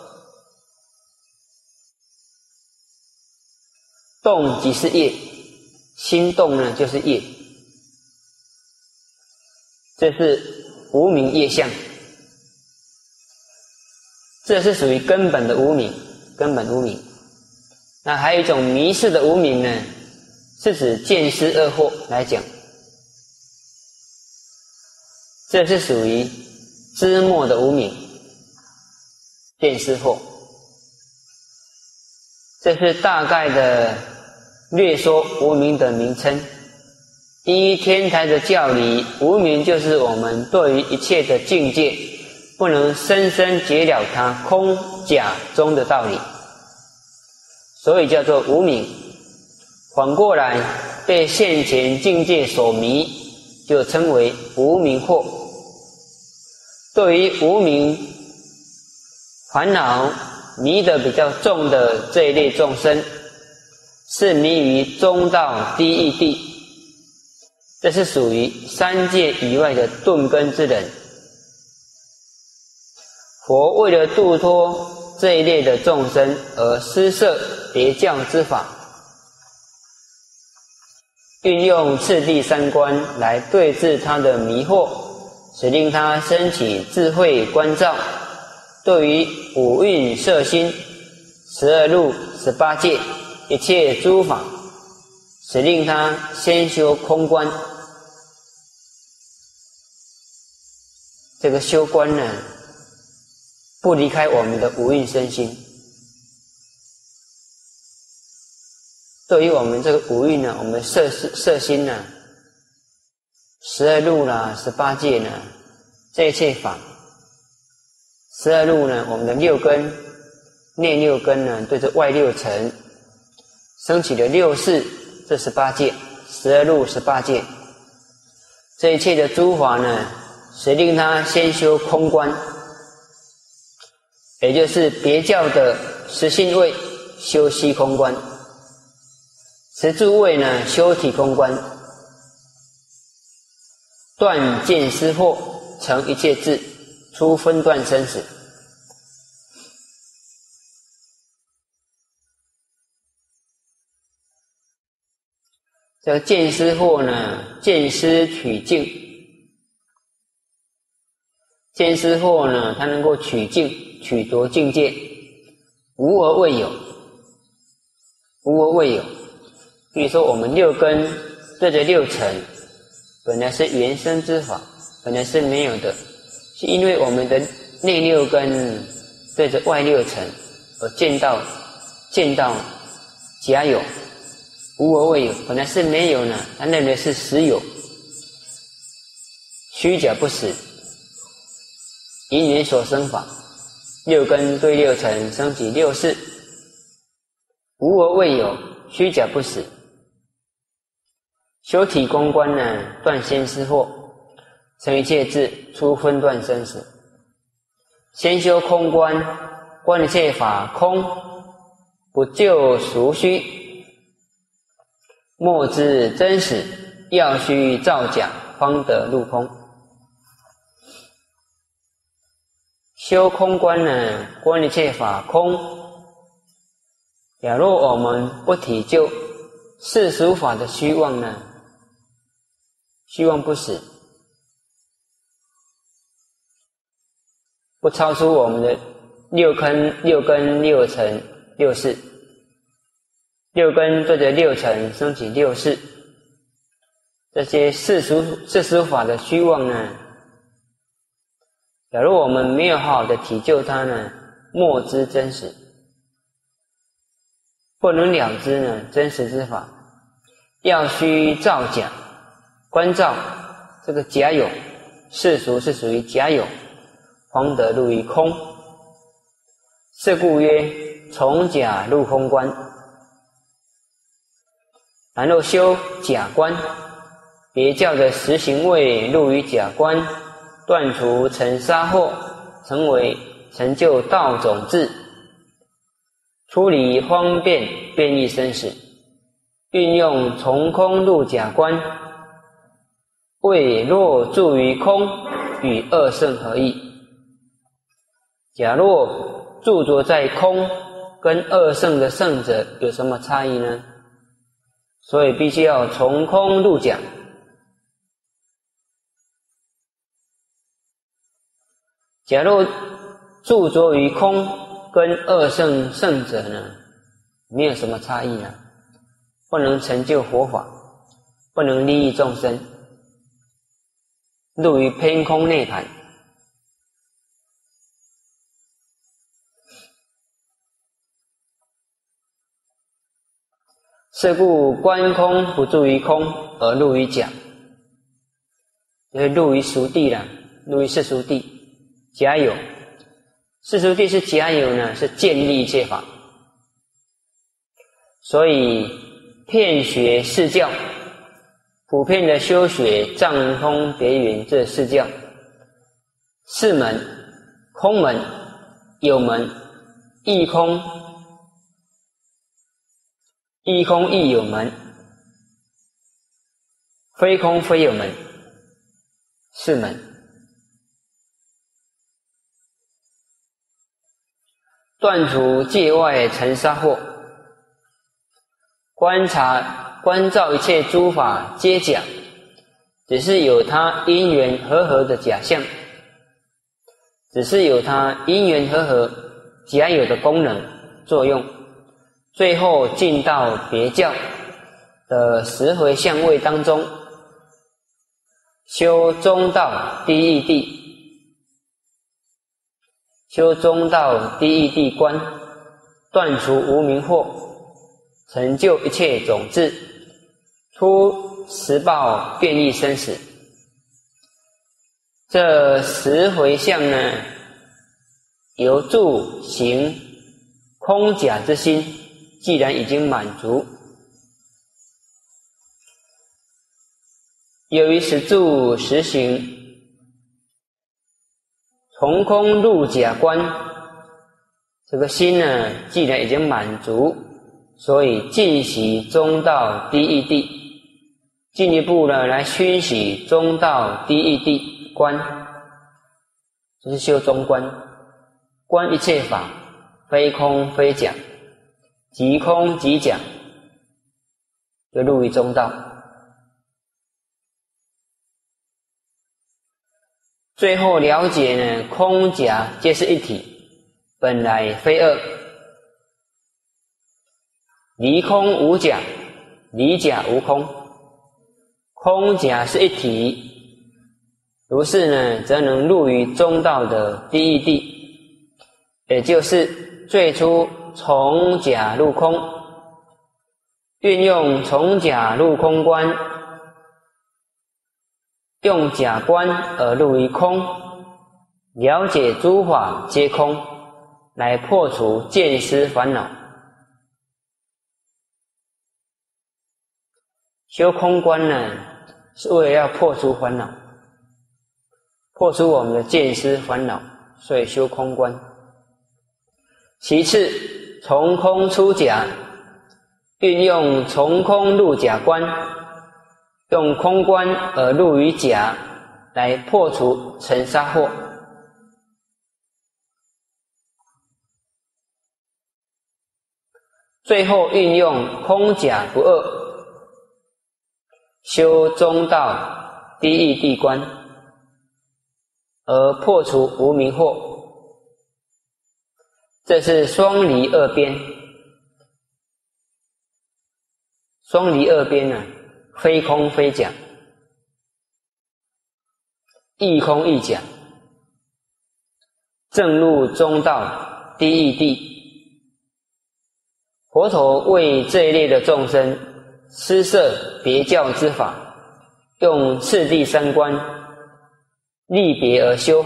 动即是业，心动呢就是业，这是无明业相，这是属于根本的无明，根本无明。那还有一种迷失的无明呢，是指见思二惑来讲，这是属于知末的无明，见思惑。这是大概的略说无明的名称。依天台的教理，无明就是我们对于一切的境界不能深深觉了它空假中的道理，所以叫做无明。反过来，被现前境界所迷，就称为无明惑。对于无明烦恼迷得比较重的这一类众生，是迷于中道低义谛，这是属于三界以外的顿根之人。佛为了度脱这一类的众生而施设别教之法，运用次第三观来对治他的迷惑，使令他升起智慧观照，对于五蕴摄心、十二路、十八界一切诸法，使令他先修空观。这个修观呢，不离开我们的五蕴身心。对于我们这个五蕴呢，我们摄摄心呢，十二路啦、十八界呢，这一切法。十二路呢，我们的六根、内六根呢，对着外六尘，升起的六识，这十八界，十二路、十八界，这一切的诸法呢，使令他先修空观，也就是别教的实性位修虚空观，此诸位呢修体空观，断见思惑，成一切智，出分段生死。这个见思惑呢，见思取境，见思惑呢，它能够取境，取夺境界，无而未有，无而未有。比如说我们六根对着六尘，本来是原生之法，本来是没有的，是因为我们的内六根对着外六尘而见到见到假有，无而未有，本来是没有呢，他认为是实有，虚假不实，因缘所生法，六根对六尘生起六识，无而未有，虚假不实。修体空观呢，断先思惑，成一切智，出分段生死。先修空观，观一切法空，不就俗虚，莫知真实，要须造假，方得入空。修空观呢，观一切法空。假若我们不体就世俗法的虚妄呢，虚妄不实，不超出我们的六根、六根、六尘、六识，六根对着六尘升起六识，这些世俗世俗法的虚妄呢，假如我们没有好好的体就它呢，莫知真实，不能了知呢真实之法，要须造假，观照这个假有，世俗是属于假有，方得入于空。是故曰从假入空观。然后修假观，别教的实行位入于假观，断除尘沙惑，成为成就道种智，出离方便变异生死，运用从空入假观，为若住于空，与二圣合意。假若住着在空，跟二圣的圣者有什么差异呢？所以必须要从空入假。假若住着于空，跟二圣圣者呢，没有什么差异呢，不能成就佛法，不能利益众生，入于偏空内盘。是故观空不住于空，而入于假，就是入于俗谛了，入于世俗谛，假有。世俗谛是假有呢，是建立一切法。所以遍学四教，普遍的修学藏通别圆这四教，四门：空门、有门、异空、异空亦有门，非空非有门，四门。断除界外尘沙惑，观察观照一切诸法皆假，只是有它因缘和合的假象，只是有它因缘和合假有的功能作用，最后进到别教的十回相位当中，修中道第一地，修中道第一地观，断除无明惑，成就一切种智，出十报变异生死。这十回向呢，由住行空假之心既然已经满足，由于实住实行从空入假观， 这个心呢，既然已经满足，所以尽习中道第一地，进一步呢来熏习中道第一地观，就是修中观，观一切法非空非假，即空即假，就入于中道。最后了解呢，空假皆是一体，本来非二，离空无假，离假无空，空假是一体，如是呢，则能入于中道的第一地，也就是最初从假入空，运用从假入空观，用假观而入于空，了解诸法皆空，来破除见思烦恼。修空观呢，是为了要破除烦恼，破除我们的见思烦恼，所以修空观。其次，从空出假，运用从空入假观，用空观而入于假，来破除尘沙惑。最后运用空假不二，修中道第一地观，而破除无明惑。这是双离二边，双离二边呢，非空非假，亦空亦假，正入中道第一地。佛陀为这一类的众生施设别教之法，用次第三观立别而修，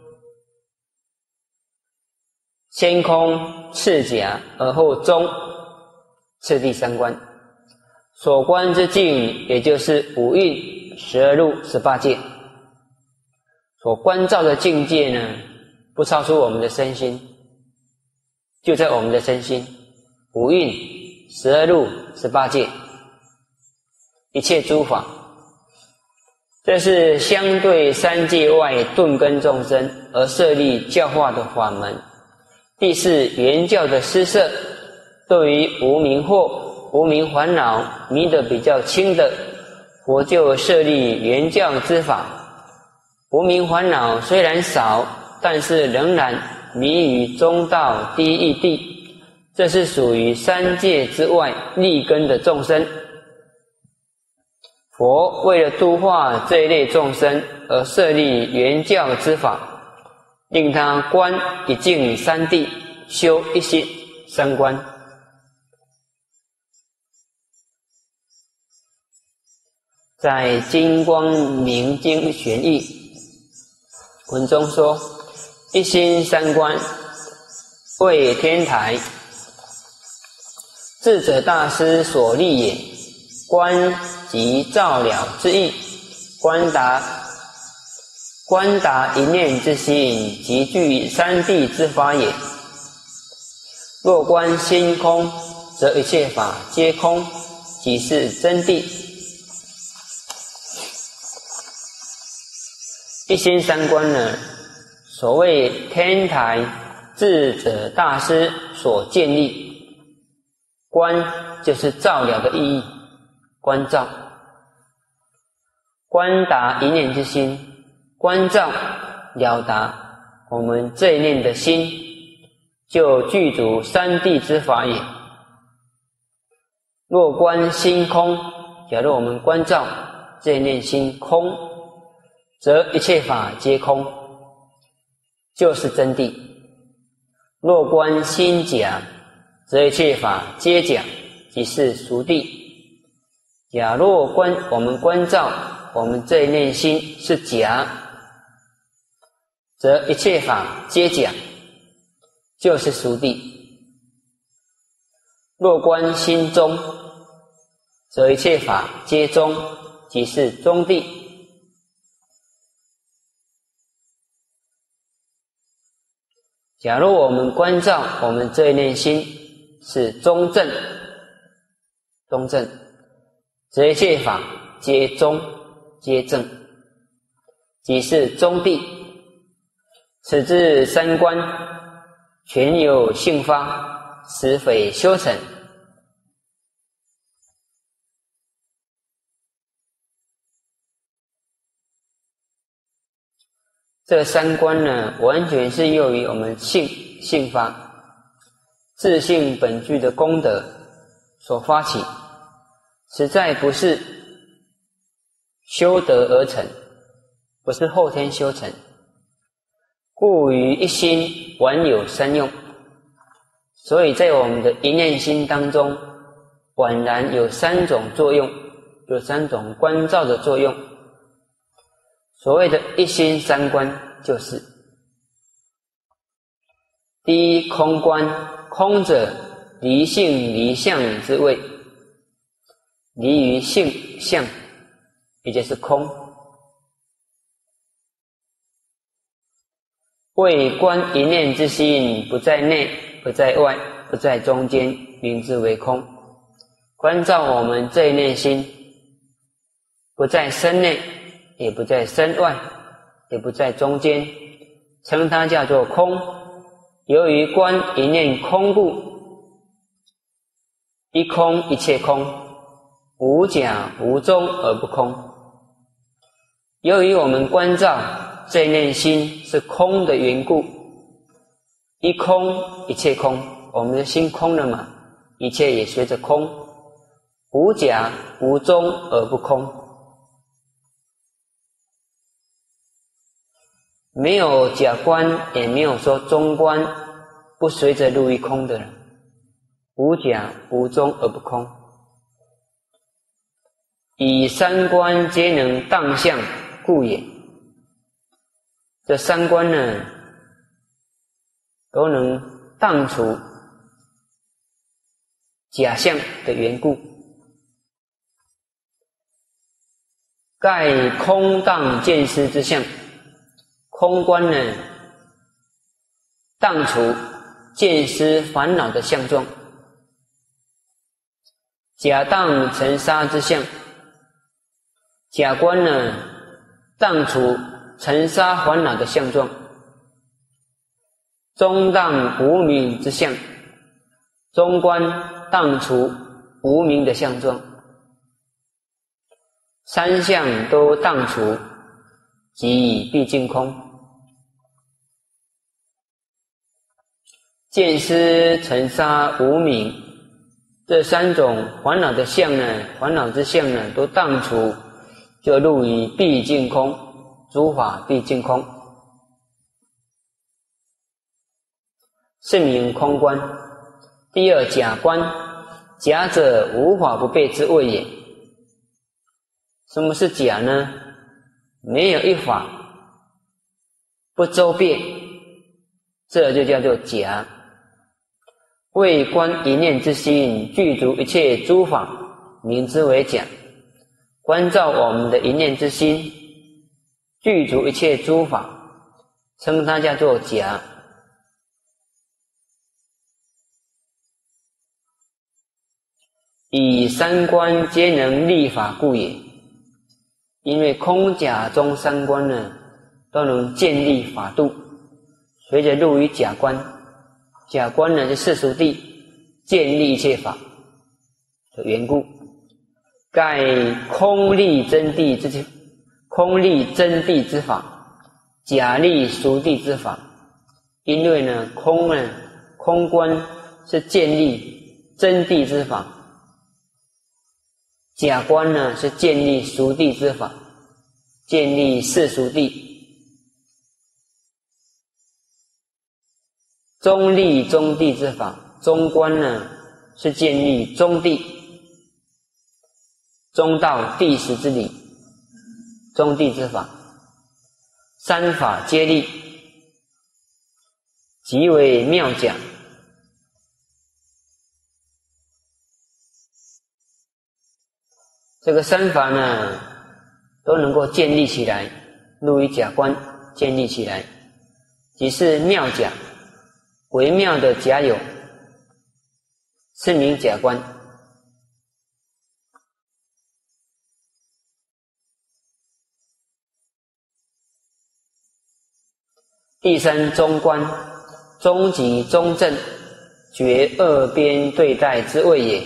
先空次假而后中，次第三观。所观之境，也就是五蕴、十二入、十八界，所观照的境界呢，不超出我们的身心，就在我们的身心，五蕴、十二入、十八界，一切诸法，这是相对三界外顿根众生而设立教化的法门。第四，原教的施设，对于无明惑、无明烦恼迷得比较轻的，佛就设立原教之法。无明烦恼虽然少，但是仍然迷于中道第一地，这是属于三界之外立根的众生。佛为了度化这一类众生而设立原教之法，令他观一境三谛，修一心三观。在《金光明经玄义》文中说，一心三观为天台智者大师所立也，观即照了之意，观达观达一念之心，即具三谛之法也。若观心空，则一切法皆空，即是真谛。一心三观呢，所谓天台智者大师所建立，观就是照了的意义，观照，观达一念之心，观照了达我们这一念的心，就具足三谛之法也。若观心空，假如我们观照这一念心空，则一切法皆空，就是真谛。若观心假，则一切法皆假，即是俗谛。假若观我们观照我们这一念心是假，则一切法皆假，就是俗谛。若观心中，则一切法皆中，即是中谛。 假如我们关照我们这一念心是中正，中正，这一切法皆中皆正，即是中谛。此之三观全有性发，实非修成。这三观呢，完全是由于我们性性发自性本具的功德所发起，实在不是修德而成，不是后天修成。故于一心完有三用，所以在我们的一念心当中，宛然有三种作用，有三种观照的作用。所谓的一心三观，就是第一空观，空者离性离相之谓，离于性相，也就是空。为观一念之心，不在内，不在外，不在中间，名之为空。关照我们这一念心，不在身内，也不在身外，也不在中间，称它叫做空。由于观一念空故，一空一切空，无假无中而不空。由于我们关照这一念心是空的缘故，一空一切空，我们的心空了嘛，一切也随着空，无假无中而不空。没有假观，也没有说中观不随着入于空的人，无假无中而不空。以三观皆能当相故也。这三观呢，都能当除假象的缘故。盖空当见思之相，空观呢，当除见思烦恼的相状；假当尘沙之相，假观呢，当除尘沙烦恼的相状；中当无明之相，中观当除无明的相状。三相都当除，即以毕竟空。见思尘沙无明这三种烦恼的相呢，烦恼之相呢，都当除，就入于毕竟空，诸法毕竟空，是名空观。第二假观，假者无法不备之谓也。什么是假呢？没有一法不周遍，这就叫做假。为观一念之心，具足一切诸法，名之为假。关照我们的一念之心，具足一切诸法，称它叫做假。以三观皆能立法故也。因为空假中三观呢，都能建立法度，随着入于假观。假观呢，是世俗谛建立一切法的缘故。盖空立真谛之空立真谛之法，假立俗谛之法。因为呢，空呢，空观是建立真谛之法，假观呢是建立俗谛之法，建立世俗谛。中立中谛之法，中观呢是建立中谛，中道谛实之理，中谛之法。三法皆立，即为妙假。这个三法呢，都能够建立起来，入于假观，建立起来，即是妙假。 微妙的假有，是名假观。第三中观，中即中正，绝二边对待之谓也。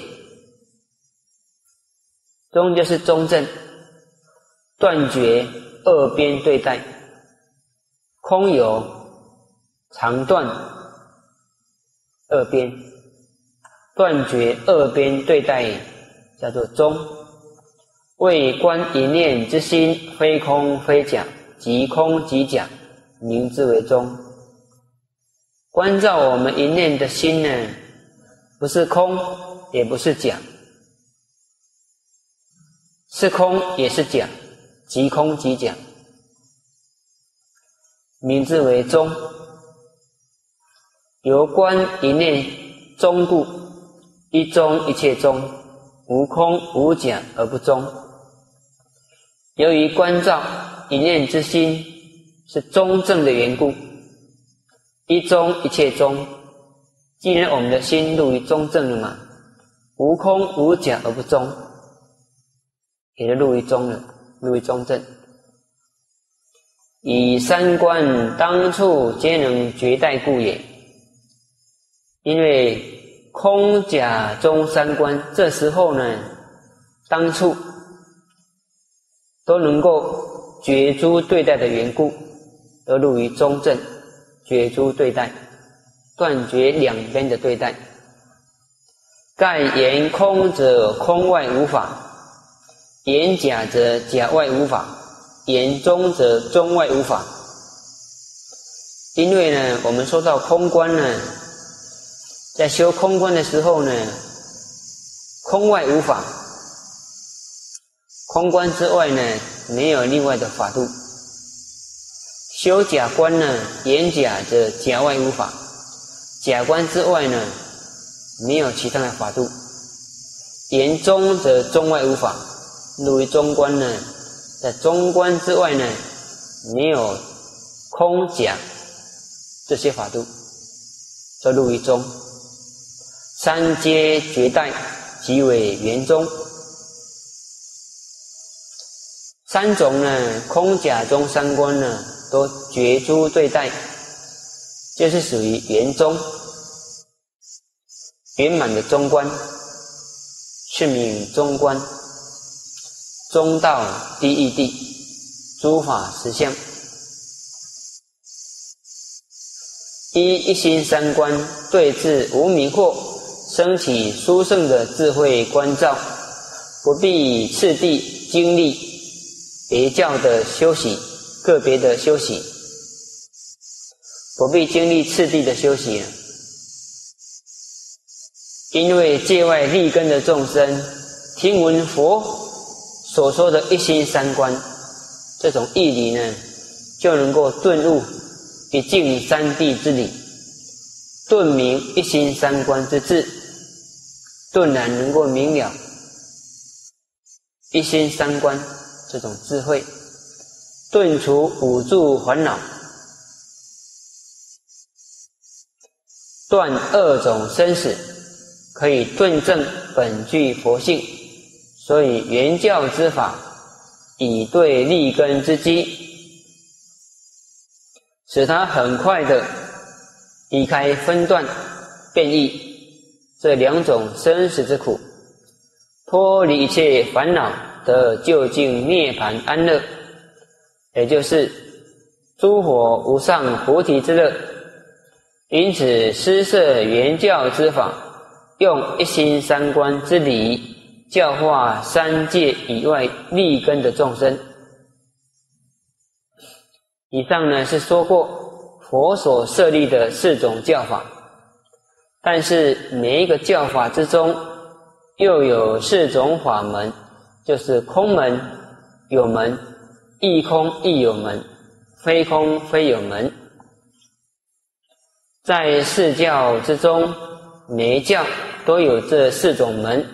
中就是中正，断绝二边对待，空有常断二边，断绝二边对待叫做中。为观一念之心，非空非假，即空即假，名之为中。关照我们一念的心呢，不是空也不是假，是空也是假，即空即假，名之为中。由观一念中故，一中一切中，无空无假而不中。由于关照一念之心是中正的缘故，一中一切中，既然我们的心入于中正了嘛，无空无假而不中，也就入于中了，入于中正。以三观当处皆能绝代故也。因为空假中三观，这时候呢，当处都能够绝诸对待的缘故，而入于中正，绝诸对待，断绝两边的对待。盖言空者空外无法，言假者假外无法，言中者中外无法。因为呢，我们说到空观呢，在修空观的时候呢，空外无法，空观之外呢，没有另外的法度。修假观呢，言假者假外无法，假观之外呢，没有其他的法度。言中则中外无法，入于中观呢，在中观之外呢，没有空假这些法度，则入于中。三皆绝代，即为圆中。三种呢，空假中三观呢，都绝诸对待，就是属于圆中，圆满的中观，是名中观。中道第一地，诸法实相。依一心三观，对治无明惑，升起殊胜的智慧观照，不必次第经历别教的修习，个别的修习，不必经历次第的修习。因为界外立根的众生，听闻佛所说的一心三观这种义理呢，就能够顿悟一境三谛之理，顿明一心三观之智，顿然能够明了一心三观这种智慧，顿除五住烦恼，断二种生死，可以顿证本具佛性。所以圆教之法，以对立根之机，使它很快的离开分段变异这两种生死之苦，脱离一切烦恼，得究竟涅槃安乐，也就是诸佛无上菩提之乐。因此施设圆教之法，用一心三观之理，教化三界以外立根的众生。以上呢是说过佛所设立的四种教法，但是每一个教法之中又有四种法门，就是空门、有门、亦空亦有门、非空非有门。在四教之中，每一教都有这四种门。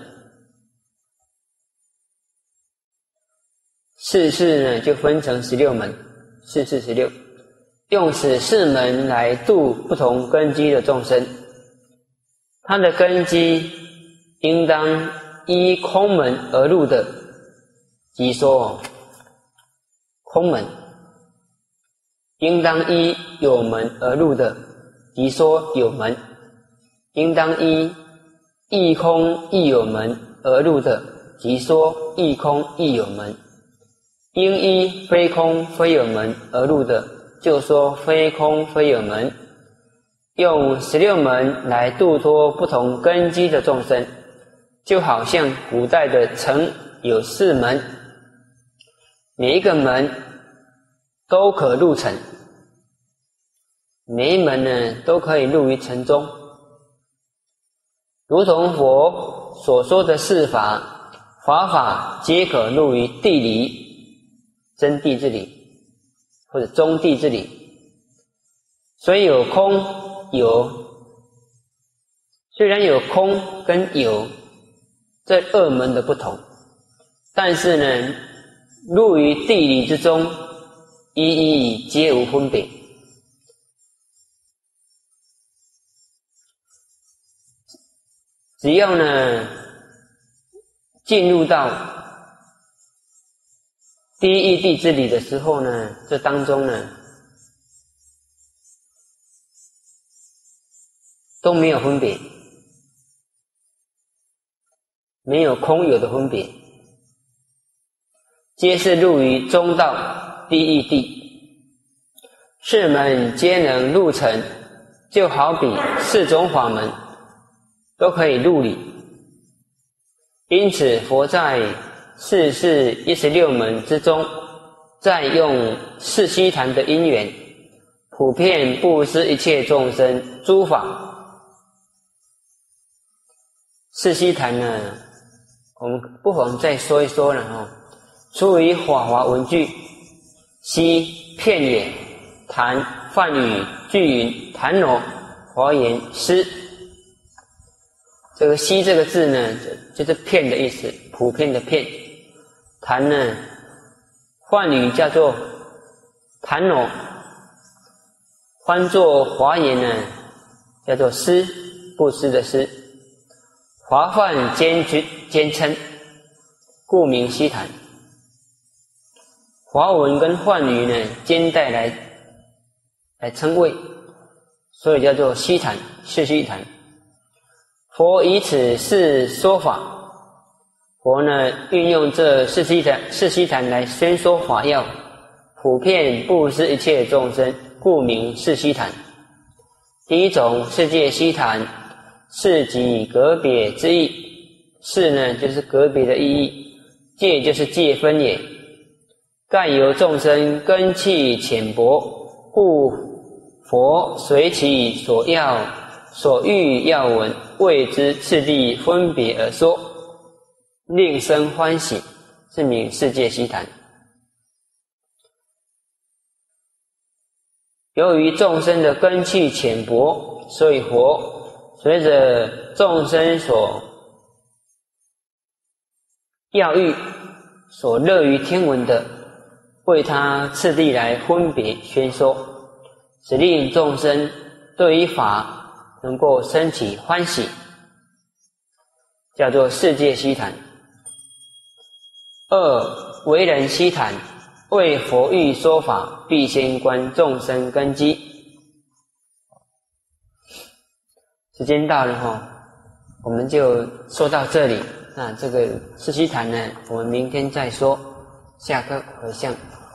四四呢就分成十六门，四四十六。 用此四门来度不同根基的众生。他的根基应当依空门而入的，即说空门；应当依有门而入的，即说有门；应当依异空异有门而入的，即说异空异有门；应依非空非有门而入的，就说非空非有门。用十六门来度脱不同根基的众生，就好像古代的城有四门，每一个门都可入城，每一门呢都可以入于城中。如同佛所说的四法，法法皆可入于地理、真谛之理或者中谛之理。所以有空有，虽然有空跟有这二门的不同，但是呢，入于地理之中，一一皆无分别。只要呢进入到第一义谛之理的时候呢，这当中呢都没有分别，没有空有的分别，皆是入于中道第一义谛。四门皆能入城，就好比四种法门都可以入理。因此佛在四世一十六门之中，再用四悉檀的因缘，普遍布施一切众生诸法。四悉檀呢，我们不妨再说一说了哦。出于法华文句，悉片也，檀梵语句云，檀罗华严施。这个悉这个字呢，就是片的意思，普遍的片。檀呢，梵语叫做檀罗，翻作华严呢，叫做施，布施的施。华梵兼具兼称，故名悉檀。华文跟梵语呢兼带来来称谓，所以叫做悉檀，是悉檀。佛以此四说法，佛呢运用这四悉檀四悉檀来宣说法要，普遍布施一切众生，故名四悉檀。第一种世界悉檀，是即格别之意，是呢就是格别的意义，界就是界分也。盖由众生根器浅薄，故佛随其所要所欲要闻，为之次第分别而说，令生欢喜，是名世界悉檀。由于众生的根器浅薄，所以佛随着众生所要欲、所乐于听闻的，为他次第来分别宣说，使令众生对于法能够生起欢喜，叫做世界悉檀。二为人悉檀，为佛欲说法，必先观众生根基。时间到了哈，我们就说到这里。那这个四悉檀呢，我们明天再说。下课回向。